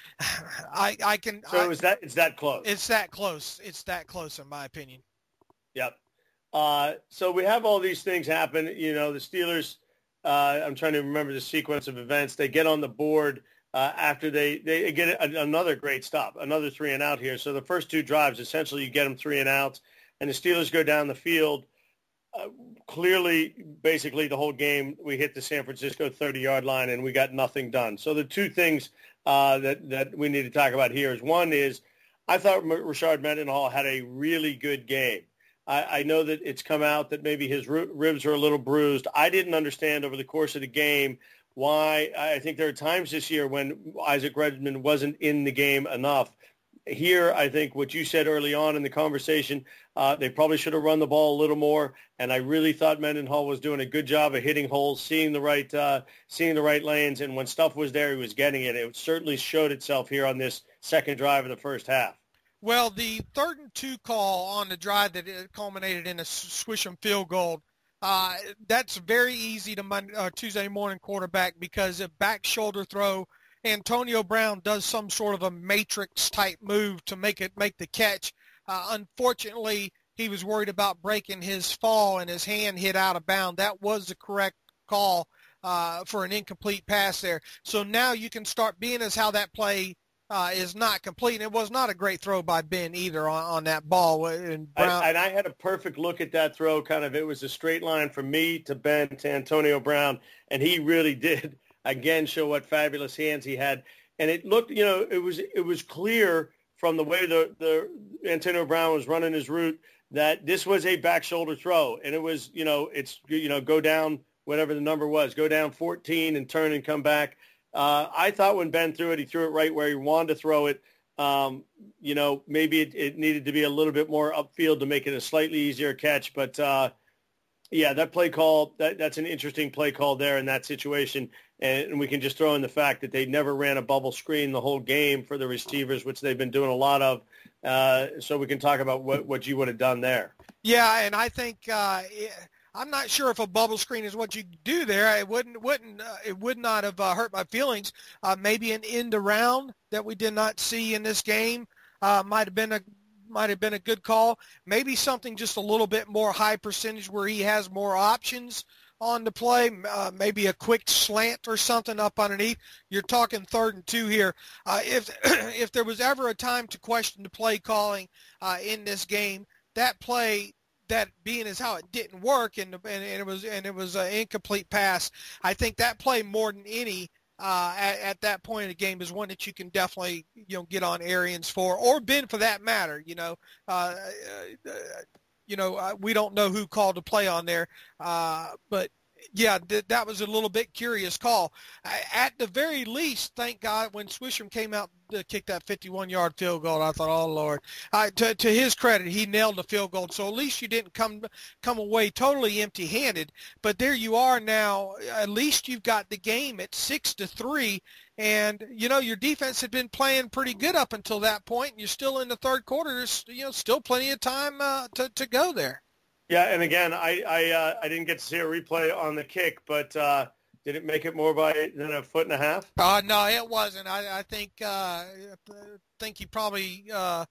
I, I can. So I, is that it's that close? It's that close. It's that close, in my opinion. Yep. Uh, so we have all these things happen. You know, the Steelers. Uh, I'm trying to remember the sequence of events. They get on the board. Uh, after they, they get a, another great stop, another three and out here. So the first two drives, essentially you get them three and out, and the Steelers go down the field. Uh, clearly, basically the whole game, we hit the San Francisco thirty-yard line, and we got nothing done. So the two things uh, that, that we need to talk about here is, one is I thought Rashard Mendenhall had a really good game. I, I know that it's come out that maybe his ribs are a little bruised. I didn't understand over the course of the game why. I think there are times this year when Isaac Redmond wasn't in the game enough. Here, I think what you said early on in the conversation, uh, they probably should have run the ball a little more, and I really thought Mendenhall was doing a good job of hitting holes, seeing the right uh, seeing the right lanes, and when stuff was there, he was getting it. It certainly showed itself here on this second drive of the first half. Well, the third and two call on the drive that it culminated in a Swisham field goal, Uh, that's very easy to Monday, uh, Tuesday morning quarterback, because a back shoulder throw, Antonio Brown does some sort of a matrix type move to make it make the catch. Uh, unfortunately, he was worried about breaking his fall and his hand hit out of bounds. That was the correct call uh, for an incomplete pass there. So now you can start being as how that play Uh, is not complete. It was not a great throw by Ben either on, on that ball. And, Brown, I, and I had a perfect look at that throw. Kind of, it was a straight line from me to Ben to Antonio Brown, and he really did again show what fabulous hands he had. And it looked, you know, it was it was clear from the way the the Antonio Brown was running his route that this was a back shoulder throw, and it was, you know, it's you know go down whatever the number was, go down fourteen and turn and come back. Uh, I thought when Ben threw it, he threw it right where he wanted to throw it. Um, you know, maybe it, it needed to be a little bit more upfield to make it a slightly easier catch. But, uh, yeah, that play call, that, that's an interesting play call there in that situation. And, and we can just throw in the fact that they never ran a bubble screen the whole game for the receivers, which they've been doing a lot of. Uh, so we can talk about what, what you would have done there. Yeah, and I think uh, it, – I'm not sure if a bubble screen is what you do there. It wouldn't, wouldn't, uh, it would not have uh, hurt my feelings. Uh, maybe an end around that we did not see in this game uh, might have been a, might have been a good call. Maybe something just a little bit more high percentage where he has more options on the play. Uh, maybe a quick slant or something up underneath. You're talking third and two here. Uh, if if there was ever a time to question the play calling uh, in this game, that play. That being as how it didn't work, and, and, and it was and it was an incomplete pass. I think that play more than any uh, at, at that point in the game is one that you can definitely you know get on Arians for, or Ben for that matter. You know, uh, uh, you know uh, we don't know who called the play on there, uh, but. Yeah, th- that was a little bit curious call. Uh, at the very least, thank God, when Swisham came out to kick that fifty-one-yard field goal, I thought, oh, Lord. Uh, to, to his credit, he nailed the field goal. So at least you didn't come come away totally empty-handed. But there you are now. At least you've got the game at six to three. And, you know, your defense had been playing pretty good up until that point. And you're still in the third quarter. There's, you know, still plenty of time uh, to, to go there. Yeah, and again, I I, uh, I didn't get to see a replay on the kick, but uh, did it make it more by than a foot and a half? Uh, no, it wasn't. I, I think uh, I think he probably uh,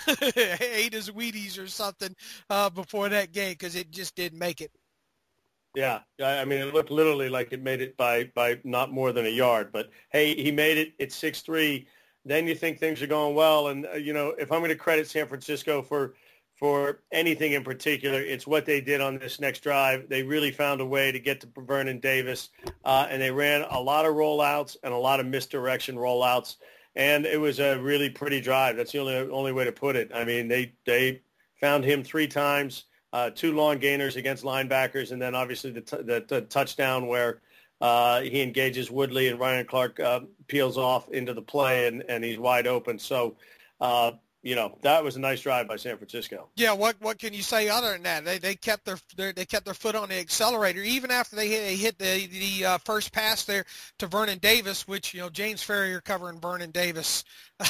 ate his Wheaties or something uh, before that game because it just didn't make it. Yeah, I mean, it looked literally like it made it by, by not more than a yard. But, hey, he made it. It's six three. Then you think things are going well. And, uh, you know, if I'm going to credit San Francisco for for anything in particular, it's what they did on this next drive. They really found a way to get to Vernon Davis, uh, and they ran a lot of rollouts and a lot of misdirection rollouts. And it was a really pretty drive. That's the only only way to put it. I mean, they, they found him three times. Uh, two long gainers against linebackers, and then obviously the, t- the, the touchdown where uh, he engages Woodley and Ryan Clark uh, peels off into the play, and, and he's wide open. So, uh, you know, that was a nice drive by San Francisco. Yeah, what what can you say other than that? They they kept their, their they kept their foot on the accelerator even after they hit, they hit the the uh, first pass there to Vernon Davis, which, you know, James Ferrier covering Vernon Davis.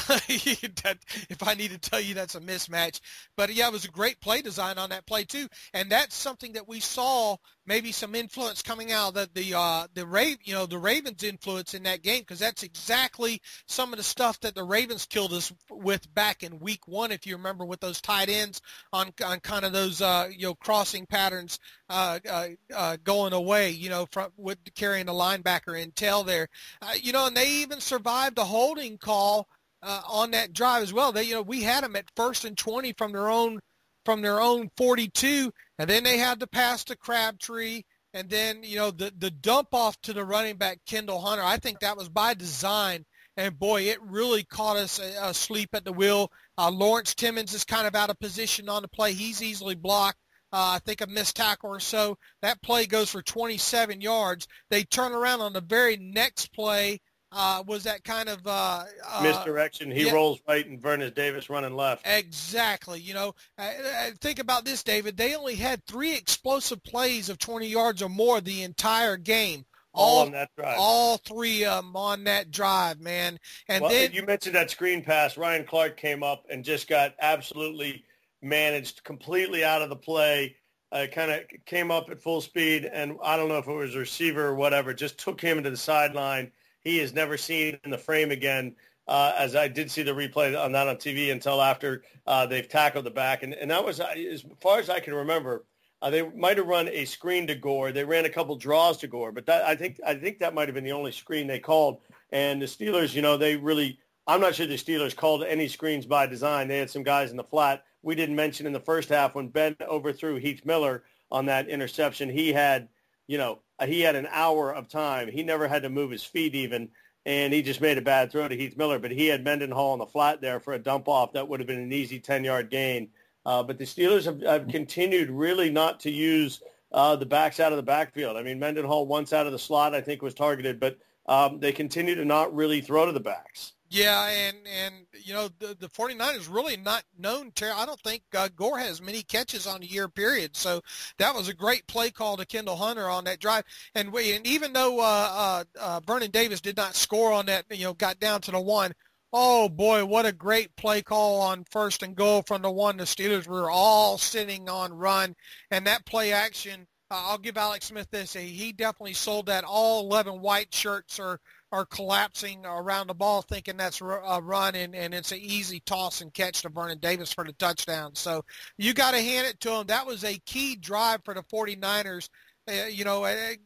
that, if I need to tell you, that's a mismatch. But yeah, it was a great play design on that play too, and that's something that we saw maybe some influence coming out of the the uh, the Ra- you know the Ravens' influence in that game, because that's exactly some of the stuff that the Ravens killed us with back in week one, if you remember, with those tight ends on on kind of those uh, you know crossing patterns uh, uh, uh, going away, you know, from with carrying the linebacker in tail there, uh, you know, and they even survived a holding call Uh, on that drive as well. They, you know, we had them at first and twenty from their own from their own forty-two, and then they had to pass to Crabtree, and then, you know, the the dump off to the running back Kendall Hunter. I think that was by design, and boy, it really caught us asleep at the wheel. Uh, Lawrence Timmons is kind of out of position on the play. He's easily blocked. Uh, I think a missed tackle or so. That play goes for twenty-seven yards. They turn around on the very next play. Uh, was that kind of uh, uh, misdirection? He yeah. rolls right, and Vernon Davis running left. Exactly. You know, uh, think about this, David. They only had three explosive plays of twenty yards or more the entire game. All, all on that drive. All three of them on that drive, man. And well, then you mentioned that screen pass. Ryan Clark came up and just got absolutely managed completely out of the play. Uh, kind of came up at full speed, and I don't know if it was a receiver or whatever, just took him into the sideline. He is never seen in the frame again, uh, as I did see the replay on that on T V until after uh, they've tackled the back. And, and that was, as far as I can remember, uh, they might have run a screen to Gore. They ran a couple draws to Gore, but that, I think I think that might have been the only screen they called. And the Steelers, you know, they really – I'm not sure the Steelers called any screens by design. They had some guys in the flat. We didn't mention in the first half when Ben overthrew Heath Miller on that interception, he had – you know, he had an hour of time. He never had to move his feet even, and he just made a bad throw to Heath Miller. But he had Mendenhall on the flat there for a dump off. That would have been an easy ten-yard gain. Uh, but the Steelers have, have continued really not to use uh, the backs out of the backfield. I mean, Mendenhall once out of the slot, I think, was targeted, but um, they continue to not really throw to the backs. Yeah, and, and you know, the, the 49ers really not known to, I don't think uh, Gore has many catches on a year period. So that was a great play call to Kendall Hunter on that drive. And, we, and even though uh, uh, uh, Vernon Davis did not score on that, you know, got down to the one, oh, boy, what a great play call on first and goal from the one. The Steelers were all sitting on run, and that play action, uh, I'll give Alex Smith this. He definitely sold that. All eleven white shirts are are collapsing around the ball thinking that's a run, and, and it's an easy toss and catch to Vernon Davis for the touchdown. So you got to hand it to him. That was a key drive for the 49ers, uh, you know,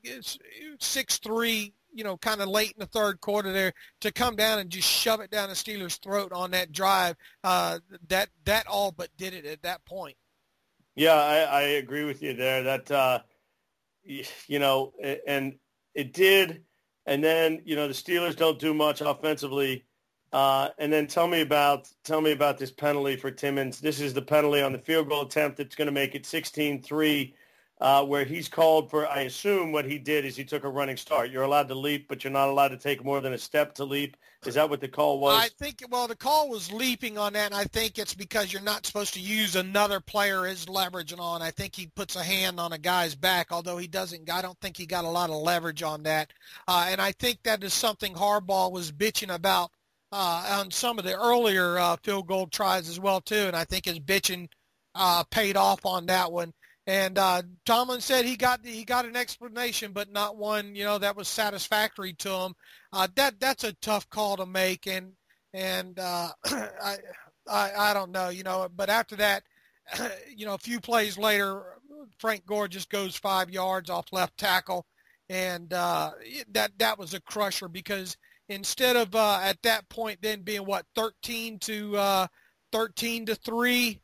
six three, you know, kind of late in the third quarter there to come down and just shove it down the Steelers' throat on that drive. Uh, that that all but did it at that point. Yeah, I, I agree with you there. That, uh, you know, and it did – and then, you know, the Steelers don't do much offensively. Uh, and then tell me about tell me about this penalty for Timmons. This is the penalty on the field goal attempt that's going to make it sixteen three, uh, where he's called for, I assume what he did is he took a running start. You're allowed to leap, but you're not allowed to take more than a step to leap. Is that what the call was? I think, well, the call was leaping on that, and I think it's because you're not supposed to use another player as leverage on. I think he puts a hand on a guy's back, although he doesn't. I don't think he got a lot of leverage on that. Uh, and I think that is something Harbaugh was bitching about uh, on some of the earlier uh, field goal tries as well, too, and I think his bitching uh, paid off on that one. And uh, Tomlin said he got he got an explanation, but not one, you know, that was satisfactory to him. Uh, that that's a tough call to make, and and uh, I, I I don't know, you know. But after that, you know, a few plays later, Frank Gore just goes five yards off left tackle, and uh, that that was a crusher because instead of uh, at that point then being what thirteen to uh, thirteen to three,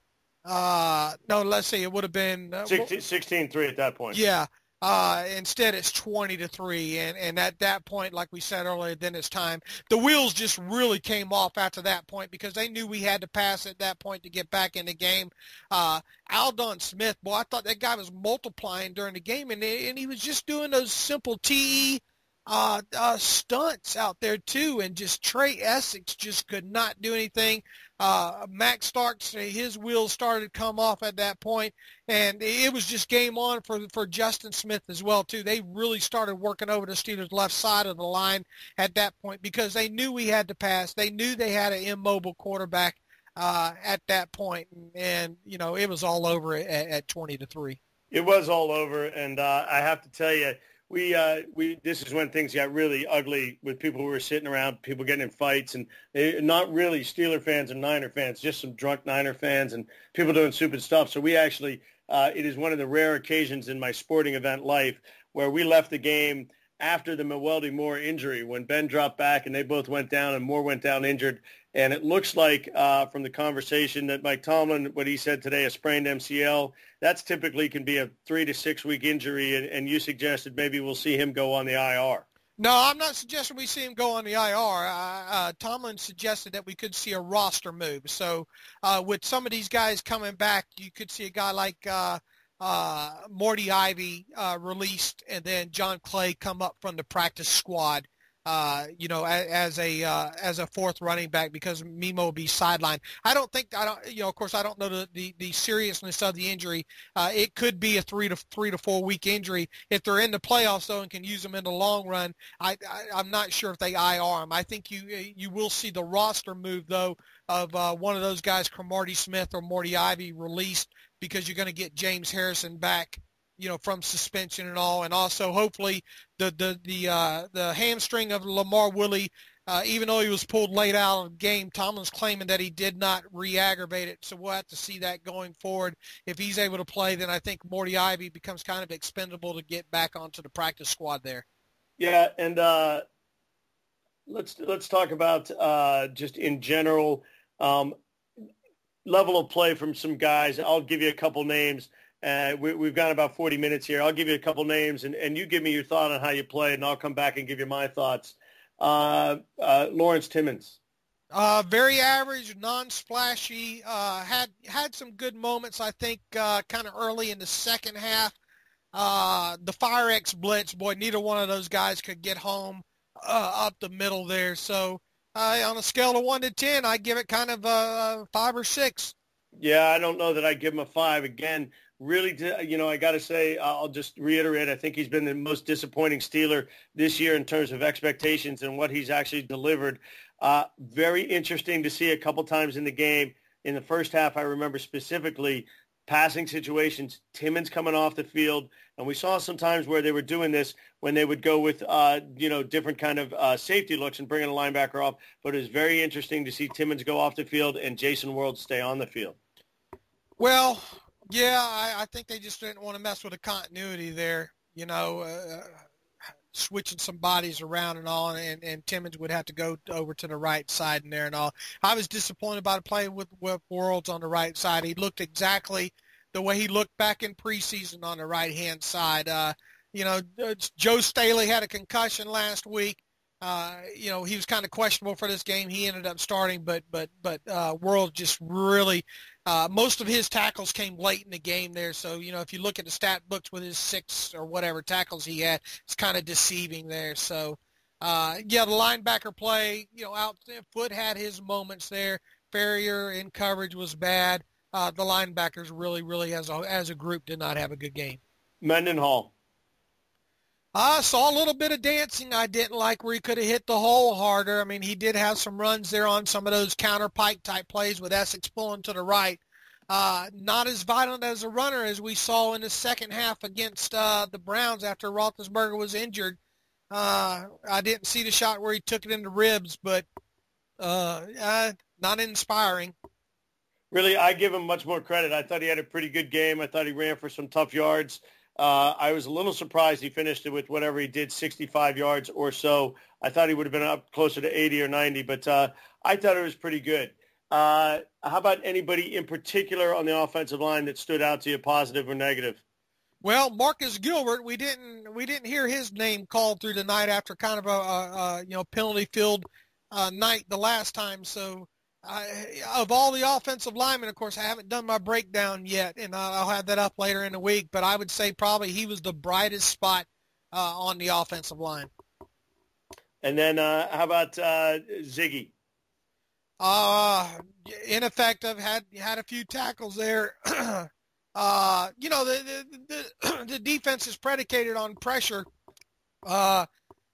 uh, no, let's see, it would have been uh, sixteen three at that point. Yeah. Uh, instead, it's twenty to three, and, and at that point, like we said earlier, then it's time. The wheels just really came off after that point because they knew we had to pass at that point to get back in the game. Uh, Aldon Smith, boy, I thought that guy was multiplying during the game, and, and he was just doing those simple T E uh, uh, stunts out there too, and just Trey Essex just could not do anything. Uh, Max Starks, his wheels started to come off at that point, and it was just game on for for Justin Smith as well too. They really started working over the Steelers' left side of the line at that point because they knew we had to pass. They knew they had an immobile quarterback uh, at that point, and, and you know it was all over at, at twenty to three. It was all over, and uh, I have to tell you. We uh, we this is when things got really ugly with people who were sitting around, people getting in fights, and they, not really Steeler fans and Niner fans, just some drunk Niner fans and people doing stupid stuff. So we actually, uh, it is one of the rare occasions in my sporting event life where we left the game after the Mewelde Moore injury when Ben dropped back and they both went down and Moore went down injured. And it looks like uh, from the conversation that Mike Tomlin, what he said today, a sprained M C L, that's typically can be a three to six week injury. And, and you suggested maybe we'll see him go on the I R. No, I'm not suggesting we see him go on the I R. Uh, uh, Tomlin suggested that we could see a roster move. So uh, with some of these guys coming back, you could see a guy like uh, uh, Morty Ivy uh, released and then John Clay come up from the practice squad. Uh, you know, as, as a uh, as a fourth running back because Mimo will be sidelined. I don't think I don't. You know, of course, I don't know the, the, the seriousness of the injury. Uh, it could be a three to three to four week injury. If they're in the playoffs though and can use them in the long run, I, I I'm not sure if they I R them. I think you you will see the roster move though of uh, one of those guys, Cromartie Smith or Morty Ivy, released because you're going to get James Harrison back, you know, from suspension and all, and also hopefully the the the uh, the hamstring of Lamar Willie, uh, even though he was pulled late out of the game, Tomlin's claiming that he did not re-aggravate it, so we'll have to see that going forward. If he's able to play, then I think Morty Ivy becomes kind of expendable to get back onto the practice squad there. Yeah, and uh, let's let's talk about uh, just in general um, level of play from some guys. I'll give you a couple names. Uh, we, we've got about forty minutes here. I'll give you a couple names, and, and you give me your thought on how you play, and I'll come back and give you my thoughts. Uh, uh, Lawrence Timmons. Uh, very average, non-splashy. Uh, had had some good moments, I think, uh, kind of early in the second half. Uh, the Fire X blitz, boy, neither one of those guys could get home uh, up the middle there. So uh, on a scale of one to ten, I give it kind of a five or six. Yeah, I don't know that I give him a five. Again, really, you know, I got to say, I'll just reiterate, I think he's been the most disappointing Steeler this year in terms of expectations and what he's actually delivered. Uh, very interesting to see a couple times in the game. In the first half, I remember specifically passing situations, Timmons coming off the field, and we saw some times where they were doing this when they would go with, uh, you know, different kind of uh, safety looks and bringing a linebacker off. But it was very interesting to see Timmons go off the field and Jason World stay on the field. Well, yeah, I, I think they just didn't want to mess with the continuity there, you know, uh, switching some bodies around and all, and, and Timmons would have to go over to the right side in there and all. I was disappointed by the play with, with Worlds on the right side. He looked exactly the way he looked back in preseason on the right-hand side. Uh, you know, Joe Staley had a concussion last week. Uh, you know, he was kind of questionable for this game. He ended up starting, but but but uh, World just really uh, most of his tackles came late in the game there. So you know, if you look at the stat books with his six or whatever tackles he had, it's kind of deceiving there. So uh, yeah, the linebacker play, you know, out Foot had his moments there. Ferrier in coverage was bad. Uh, the linebackers really, really as a as a group did not have a good game. Mendenhall. I saw a little bit of dancing I didn't like where he could have hit the hole harder. I mean, he did have some runs there on some of those counter pike type plays with Essex pulling to the right. Uh, not as violent as a runner as we saw in the second half against uh, the Browns after Roethlisberger was injured. Uh, I didn't see the shot where he took it in the ribs, but uh, uh, not inspiring. Really, I give him much more credit. I thought he had a pretty good game. I thought he ran for some tough yards. Uh, I was a little surprised he finished it with whatever he did, sixty-five yards or so. I thought he would have been up closer to eighty or ninety, but uh, I thought it was pretty good. Uh, how about anybody in particular on the offensive line that stood out to you, positive or negative? Well, Marcus Gilbert, we didn't we didn't hear his name called through the night after kind of a, a, a you know penalty filled uh, night the last time. So, uh, of all the offensive linemen, of course, I haven't done my breakdown yet, and I'll have that up later in the week. But I would say probably he was the brightest spot uh, on the offensive line. And then uh, how about uh, Ziggy? Uh, ineffective. Had had a few tackles there. Uh, you know, the, the, the, the defense is predicated on pressure, uh,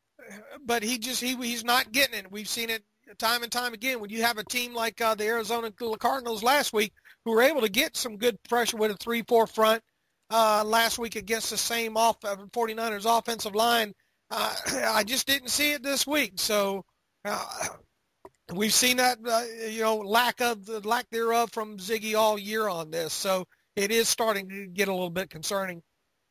but he just, he, he's not getting it. We've seen it time and time again. When you have a team like uh, the Arizona Cardinals last week, who were able to get some good pressure with a three four front uh, last week against the same off, uh, 49ers offensive line, uh, I just didn't see it this week. So uh, we've seen that, uh, you know, lack of the lack thereof from Ziggy all year on this. So it is starting to get a little bit concerning.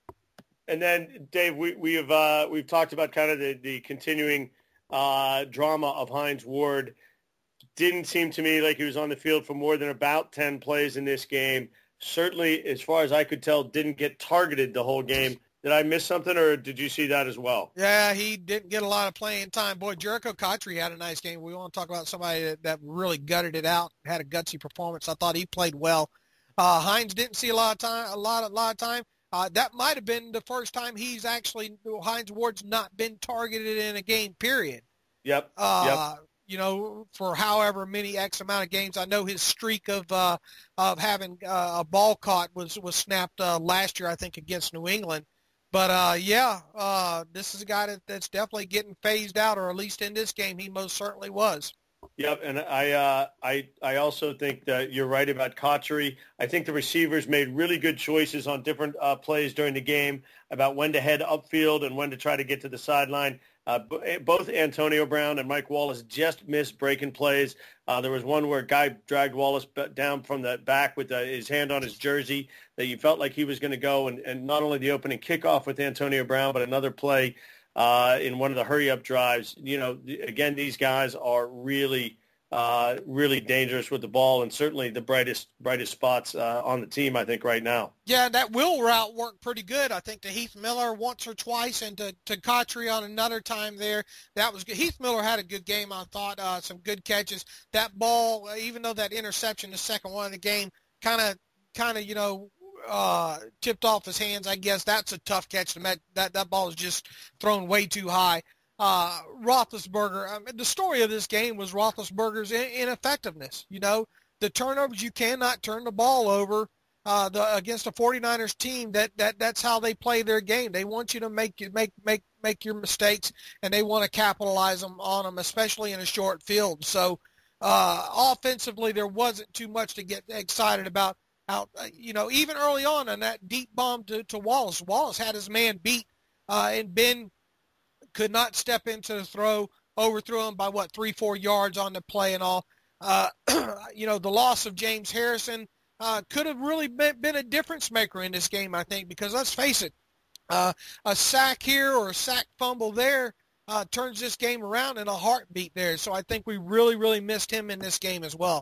And then, Dave, we, we have uh, we've talked about kind of the, the continuing uh, drama of Hines Ward. Didn't seem to me like he was on the field for more than about ten plays in this game. Certainly, as far as I could tell, didn't get targeted the whole game. Did I miss something, or did you see that as well? Yeah, he didn't get a lot of playing time. Boy, Jericho Cotchery had a nice game. We want to talk about somebody that, that really gutted it out, had a gutsy performance. I thought he played well. Uh, Hines didn't see a lot of time. A lot, a lot of time. Uh, that might have been the first time he's actually Hines Ward's not been targeted in a game. Period. Yep. Uh, yep. You know, for however many X amount of games. I know his streak of uh, of having uh, a ball caught was was snapped uh, last year, I think, against New England. But uh, yeah, uh, this is a guy that, that's definitely getting phased out, or at least in this game, he most certainly was. Yep, and I uh, I I also think that you're right about Cotchery. I think the receivers made really good choices on different uh, plays during the game about when to head upfield and when to try to get to the sideline. Uh, b- both Antonio Brown and Mike Wallace just missed breaking plays. Uh, there was one where a guy dragged Wallace down from the back with uh, his hand on his jersey that you felt like he was going to go, and, and not only the opening kickoff with Antonio Brown, but another play Uh, in one of the hurry-up drives. You know, again, these guys are really, uh, really dangerous with the ball, and certainly the brightest, brightest spots uh, on the team, I think, right now. Yeah, that will route worked pretty good. I think to Heath Miller once or twice, and to, to Cotchery on another time there. That was good. Heath Miller had a good game, I thought. Uh, some good catches. That ball, even though that interception, the second one of the game, kind of, kind of, you know, uh, tipped off his hands, I guess that's a tough catch to make. That that ball is just thrown way too high. Uh, Roethlisberger, I mean, the story of this game was Roethlisberger's in- ineffectiveness. You know, the turnovers, you cannot turn the ball over uh, the, against a 49ers team. That, that that's how they play their game. They want you to make you make make make your mistakes, and they want to capitalize them on them, especially in a short field. So uh, offensively, there wasn't too much to get excited about. Out, you know, even early on on that deep bomb to, to Wallace. Wallace had his man beat, uh, and Ben could not step into the throw, overthrew him by, what, three, four yards on the play and all. Uh, you know, the loss of James Harrison uh, could have really been, been a difference maker in this game, I think, because let's face it, uh, a sack here or a sack fumble there uh, turns this game around in a heartbeat there. So I think we really, really missed him in this game as well.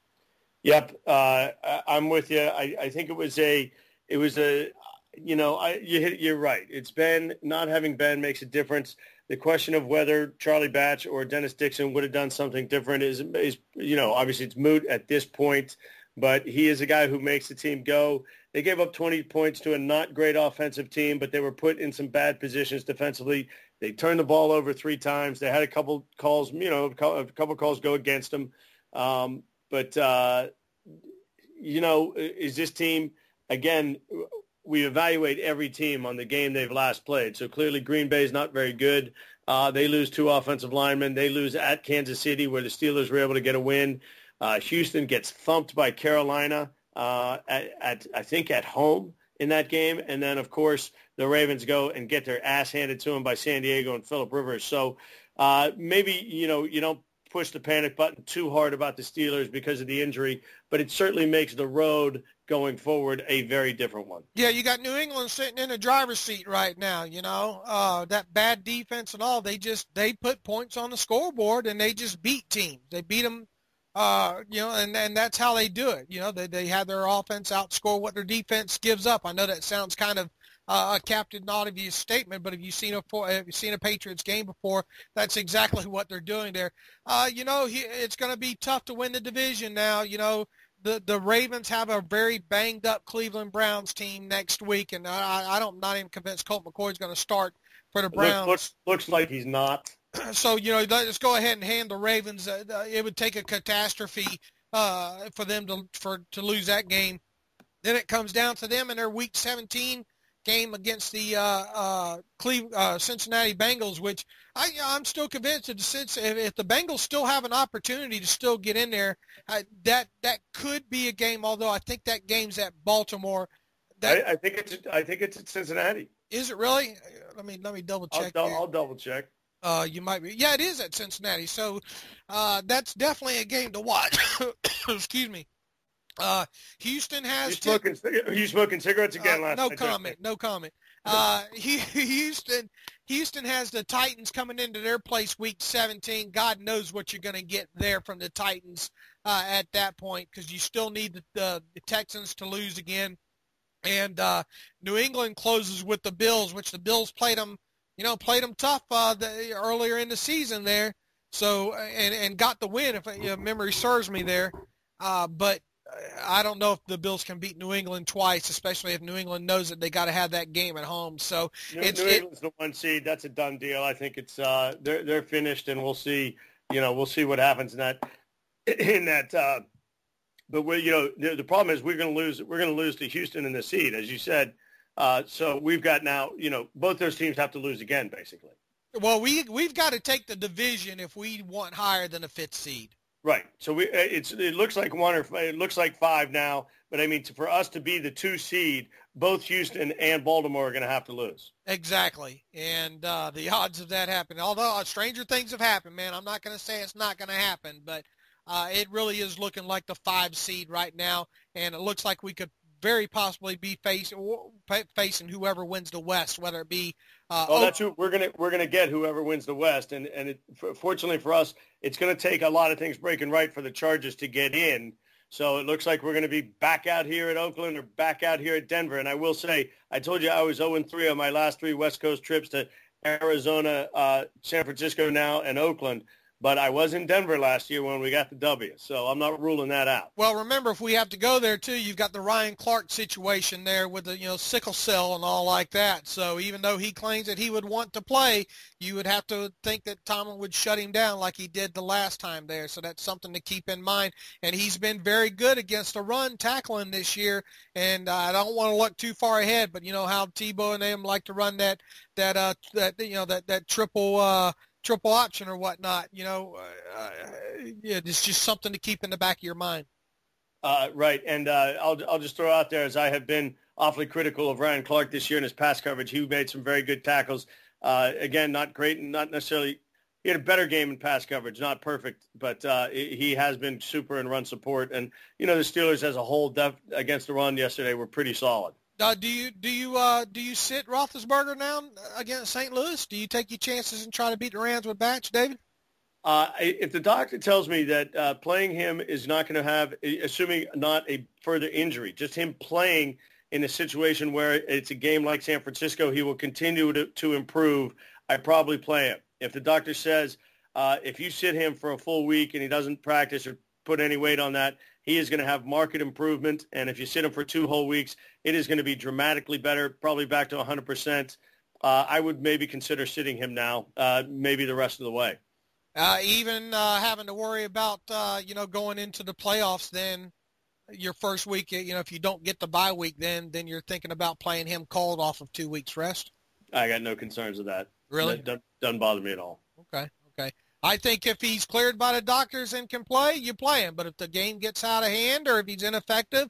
Yep, uh, I'm with you. I, I think it was a, it was a, you know, I, you hit, you're right. It's Ben, not having Ben makes a difference. The question of whether Charlie Batch or Dennis Dixon would have done something different is, is, you know, obviously it's moot at this point, but he is a guy who makes the team go. They gave up twenty points to a not great offensive team, but they were put in some bad positions defensively. They turned the ball over three times. They had a couple calls, you know, a couple calls go against them. Um, But, uh, you know, is this team, again, we evaluate every team on the game they've last played. So clearly Green Bay is not very good. Uh, they lose two offensive linemen. They lose at Kansas City where the Steelers were able to get a win. Uh, Houston gets thumped by Carolina, uh, at, at I think at home in that game. And then, of course, the Ravens go and get their ass handed to them by San Diego and Phillip Rivers. So uh, maybe, you know, you don't push the panic button too hard about the Steelers because of the injury, but it certainly makes the road going forward a very different one. Yeah, you got New England sitting in the driver's seat right now, you know. Uh, that bad defense and all, they just they put points on the scoreboard and they just beat teams. They beat them, uh, you know, and, and that's how they do it. You know, they, they have their offense outscore what their defense gives up. I know that sounds kind of uh, a Captain Obvious statement, but if you've seen a if you've seen a Patriots game before, that's exactly what they're doing there. Uh, you know, he, it's going to be tough to win the division now. You know, the the Ravens have a very banged up Cleveland Browns team next week, and I, I don't not even convinced Colt McCoy's going to start for the Browns. Looks, looks like he's not. So, you know, let's go ahead and hand the Ravens. Uh, it would take a catastrophe uh, for them to for to lose that game. Then it comes down to them in their Week seventeen game against the uh, uh, Cleve, uh, Cincinnati Bengals, which I, I'm still convinced that the, if the Bengals still have an opportunity to still get in there, uh, that that could be a game. Although I think that game's at Baltimore. That, I, I think it's I think it's at Cincinnati. Is it really? Let me let me double check. I'll, I'll double check. Uh, you might be. Yeah, it is at Cincinnati. So uh, that's definitely a game to watch. Excuse me. Uh, Houston has. You smoking, t- are you smoking cigarettes again uh, last no night? comment. No comment. Uh, Houston, Houston has the Titans coming into their place week seventeen. God knows what you're going to get there from the Titans uh, at that point, because you still need the, the, the Texans to lose again. And uh, New England closes with the Bills, which the Bills played them, you know, played them tough uh, the, earlier in the season there. So and and got the win, if you know, memory serves me there. Uh, but I don't know if the Bills can beat New England twice, especially if New England knows that they got to have that game at home. So New, it's, New it, England's the one seed. That's a done deal. I think it's uh, they're they're finished, and we'll see. You know, we'll see what happens in that in that. Uh, but we, you know, the, the problem is we're going to lose. We're going to lose to Houston in the seed, as you said. Uh, so we've got now. You know, both those teams have to lose again, basically. Well, we we've got to take the division if we want higher than a fifth seed. Right. So we it's it looks like one or it looks like five now, but I mean to, for us to be the two seed, both Houston and Baltimore are going to have to lose. Exactly, and uh, the odds of that happening. Although uh, stranger things have happened, man. I'm not going to say it's not going to happen, but uh, it really is looking like the five seed right now, and it looks like we could very possibly be face, facing whoever wins the West, whether it be. Uh, well, that's who we're gonna we're gonna get whoever wins the West, and and it, fortunately for us, it's gonna take a lot of things breaking right for the Chargers to get in. So it looks like we're gonna be back out here at Oakland or back out here at Denver. And I will say, I told you I was oh and three on my last three West Coast trips to Arizona, uh, San Francisco now, and Oakland. But I was in Denver last year when we got the W, so I'm not ruling that out. Well, remember, if we have to go there, too, you've got the Ryan Clark situation there with the, you know, sickle cell and all like that. So even though he claims that he would want to play, you would have to think that Tomlin would shut him down like he did the last time there. So that's something to keep in mind. And he's been very good against the run tackling this year. And uh, I don't want to look too far ahead, but you know how Tebow and them like to run that, that, uh, that you know, that, that triple uh, – triple option or whatnot, you know, uh, yeah, it's just something to keep in the back of your mind. Uh, right, and uh, I'll I'll just throw out there, as I have been awfully critical of Ryan Clark this year in his pass coverage. He made some very good tackles. Uh, again, not great and not necessarily – he had a better game in pass coverage, not perfect, but uh, he has been super in run support. And, you know, the Steelers as a whole def- against the run yesterday were pretty solid. Uh, do you do you uh, do you sit Roethlisberger now against Saint Louis? Do you take your chances and try to beat the Rams with Batch, David? Uh, if the doctor tells me that uh, playing him is not going to have, assuming not a further injury, just him playing in a situation where it's a game like San Francisco, he will continue to, to improve, I probably play him. If the doctor says uh, if you sit him for a full week and he doesn't practice or put any weight on that, he is going to have market improvement. And if you sit him for two whole weeks, it is going to be dramatically better, probably back to one hundred percent. Uh, I would maybe consider sitting him now, uh, maybe the rest of the way. Uh, even uh, having to worry about, uh, you know, going into the playoffs then your first week, you know, if you don't get the bye week, then then you're thinking about playing him cold off of two weeks rest? I got no concerns with that. Really? That doesn't, doesn't bother me at all. Okay, okay. I think if he's cleared by the doctors and can play, you play him. But if the game gets out of hand or if he's ineffective,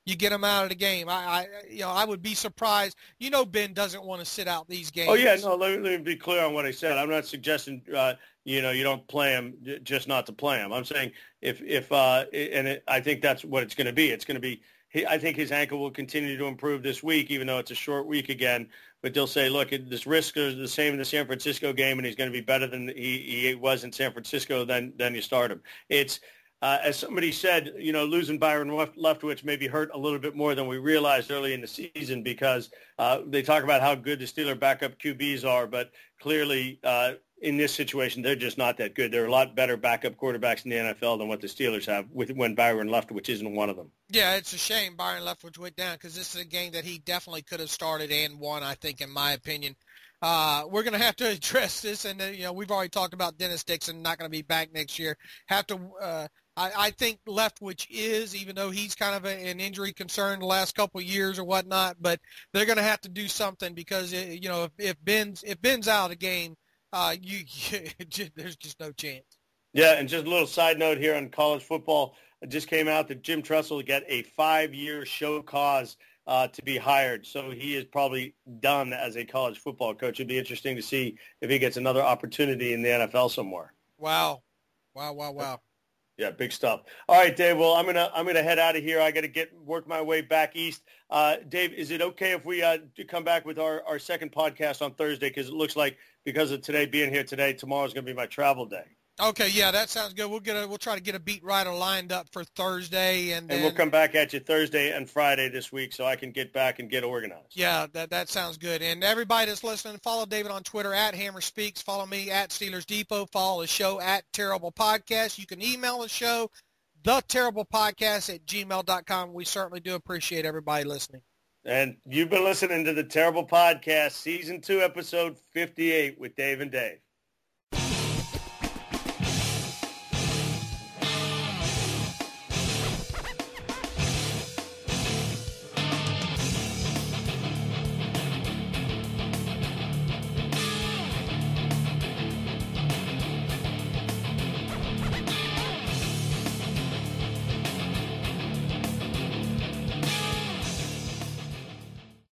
you get him out of the game. I, I you know, I would be surprised. You know, Ben doesn't want to sit out these games. Oh yeah, no. Let me, let me be clear on what I said. I'm not suggesting uh, you know you don't play him just not to play him. I'm saying if if uh, and it, I think that's what it's going to be. It's going to be. I think his ankle will continue to improve this week, even though it's a short week again. But they'll say, look, this risk is the same in the San Francisco game, and he's going to be better than he, he was in San Francisco. Then, then you start him. It's uh, as somebody said, you know, losing Byron Leftwich maybe hurt a little bit more than we realized early in the season because uh, they talk about how good the Steeler backup Q Bs are, but clearly uh, in this situation, they're just not that good. There are a lot better backup quarterbacks in the N F L than what the Steelers have with when Byron Leftwich isn't one of them. Yeah, it's a shame Byron Leftwich went down because this is a game that he definitely could have started and won, I think, in my opinion. Uh, we're going to have to address this, and, uh, you know, we've already talked about Dennis Dixon not going to be back next year. Have to uh, I, I think Leftwich is, even though he's kind of a, an injury concern the last couple of years or whatnot, but they're going to have to do something because, it, you know, if, if Ben's if Ben's out of the game, uh, you, you there's just no chance. Yeah, and just a little side note here on college football. It just came out that Jim Tressel got a five-year show cause uh, to be hired. So he is probably done as a college football coach. It'd be interesting to see if he gets another opportunity in the N F L somewhere. Wow. Wow, wow, wow. Yeah, big stuff. All right, Dave. Well, I'm gonna I'm gonna head out of here. I got to get work my way back east. Uh, Dave, is it okay if we uh, come back with our, our second podcast on Thursday? Because it looks like because of today being here today, tomorrow's gonna be my travel day. Okay, yeah, that sounds good. We'll get a, we'll try to get a beat writer lined up for Thursday, and then, and we'll come back at you Thursday and Friday this week, so I can get back and get organized. Yeah, that that sounds good. And everybody that's listening, follow David on Twitter at Hammer Speaks. Follow me at Steelers Depot. Follow the show at Terrible Podcast. You can email the show, the Terrible Podcast at gmail dot com. We certainly do appreciate everybody listening. And you've been listening to the Terrible Podcast, Season two, Episode fifty-eight with Dave and Dave.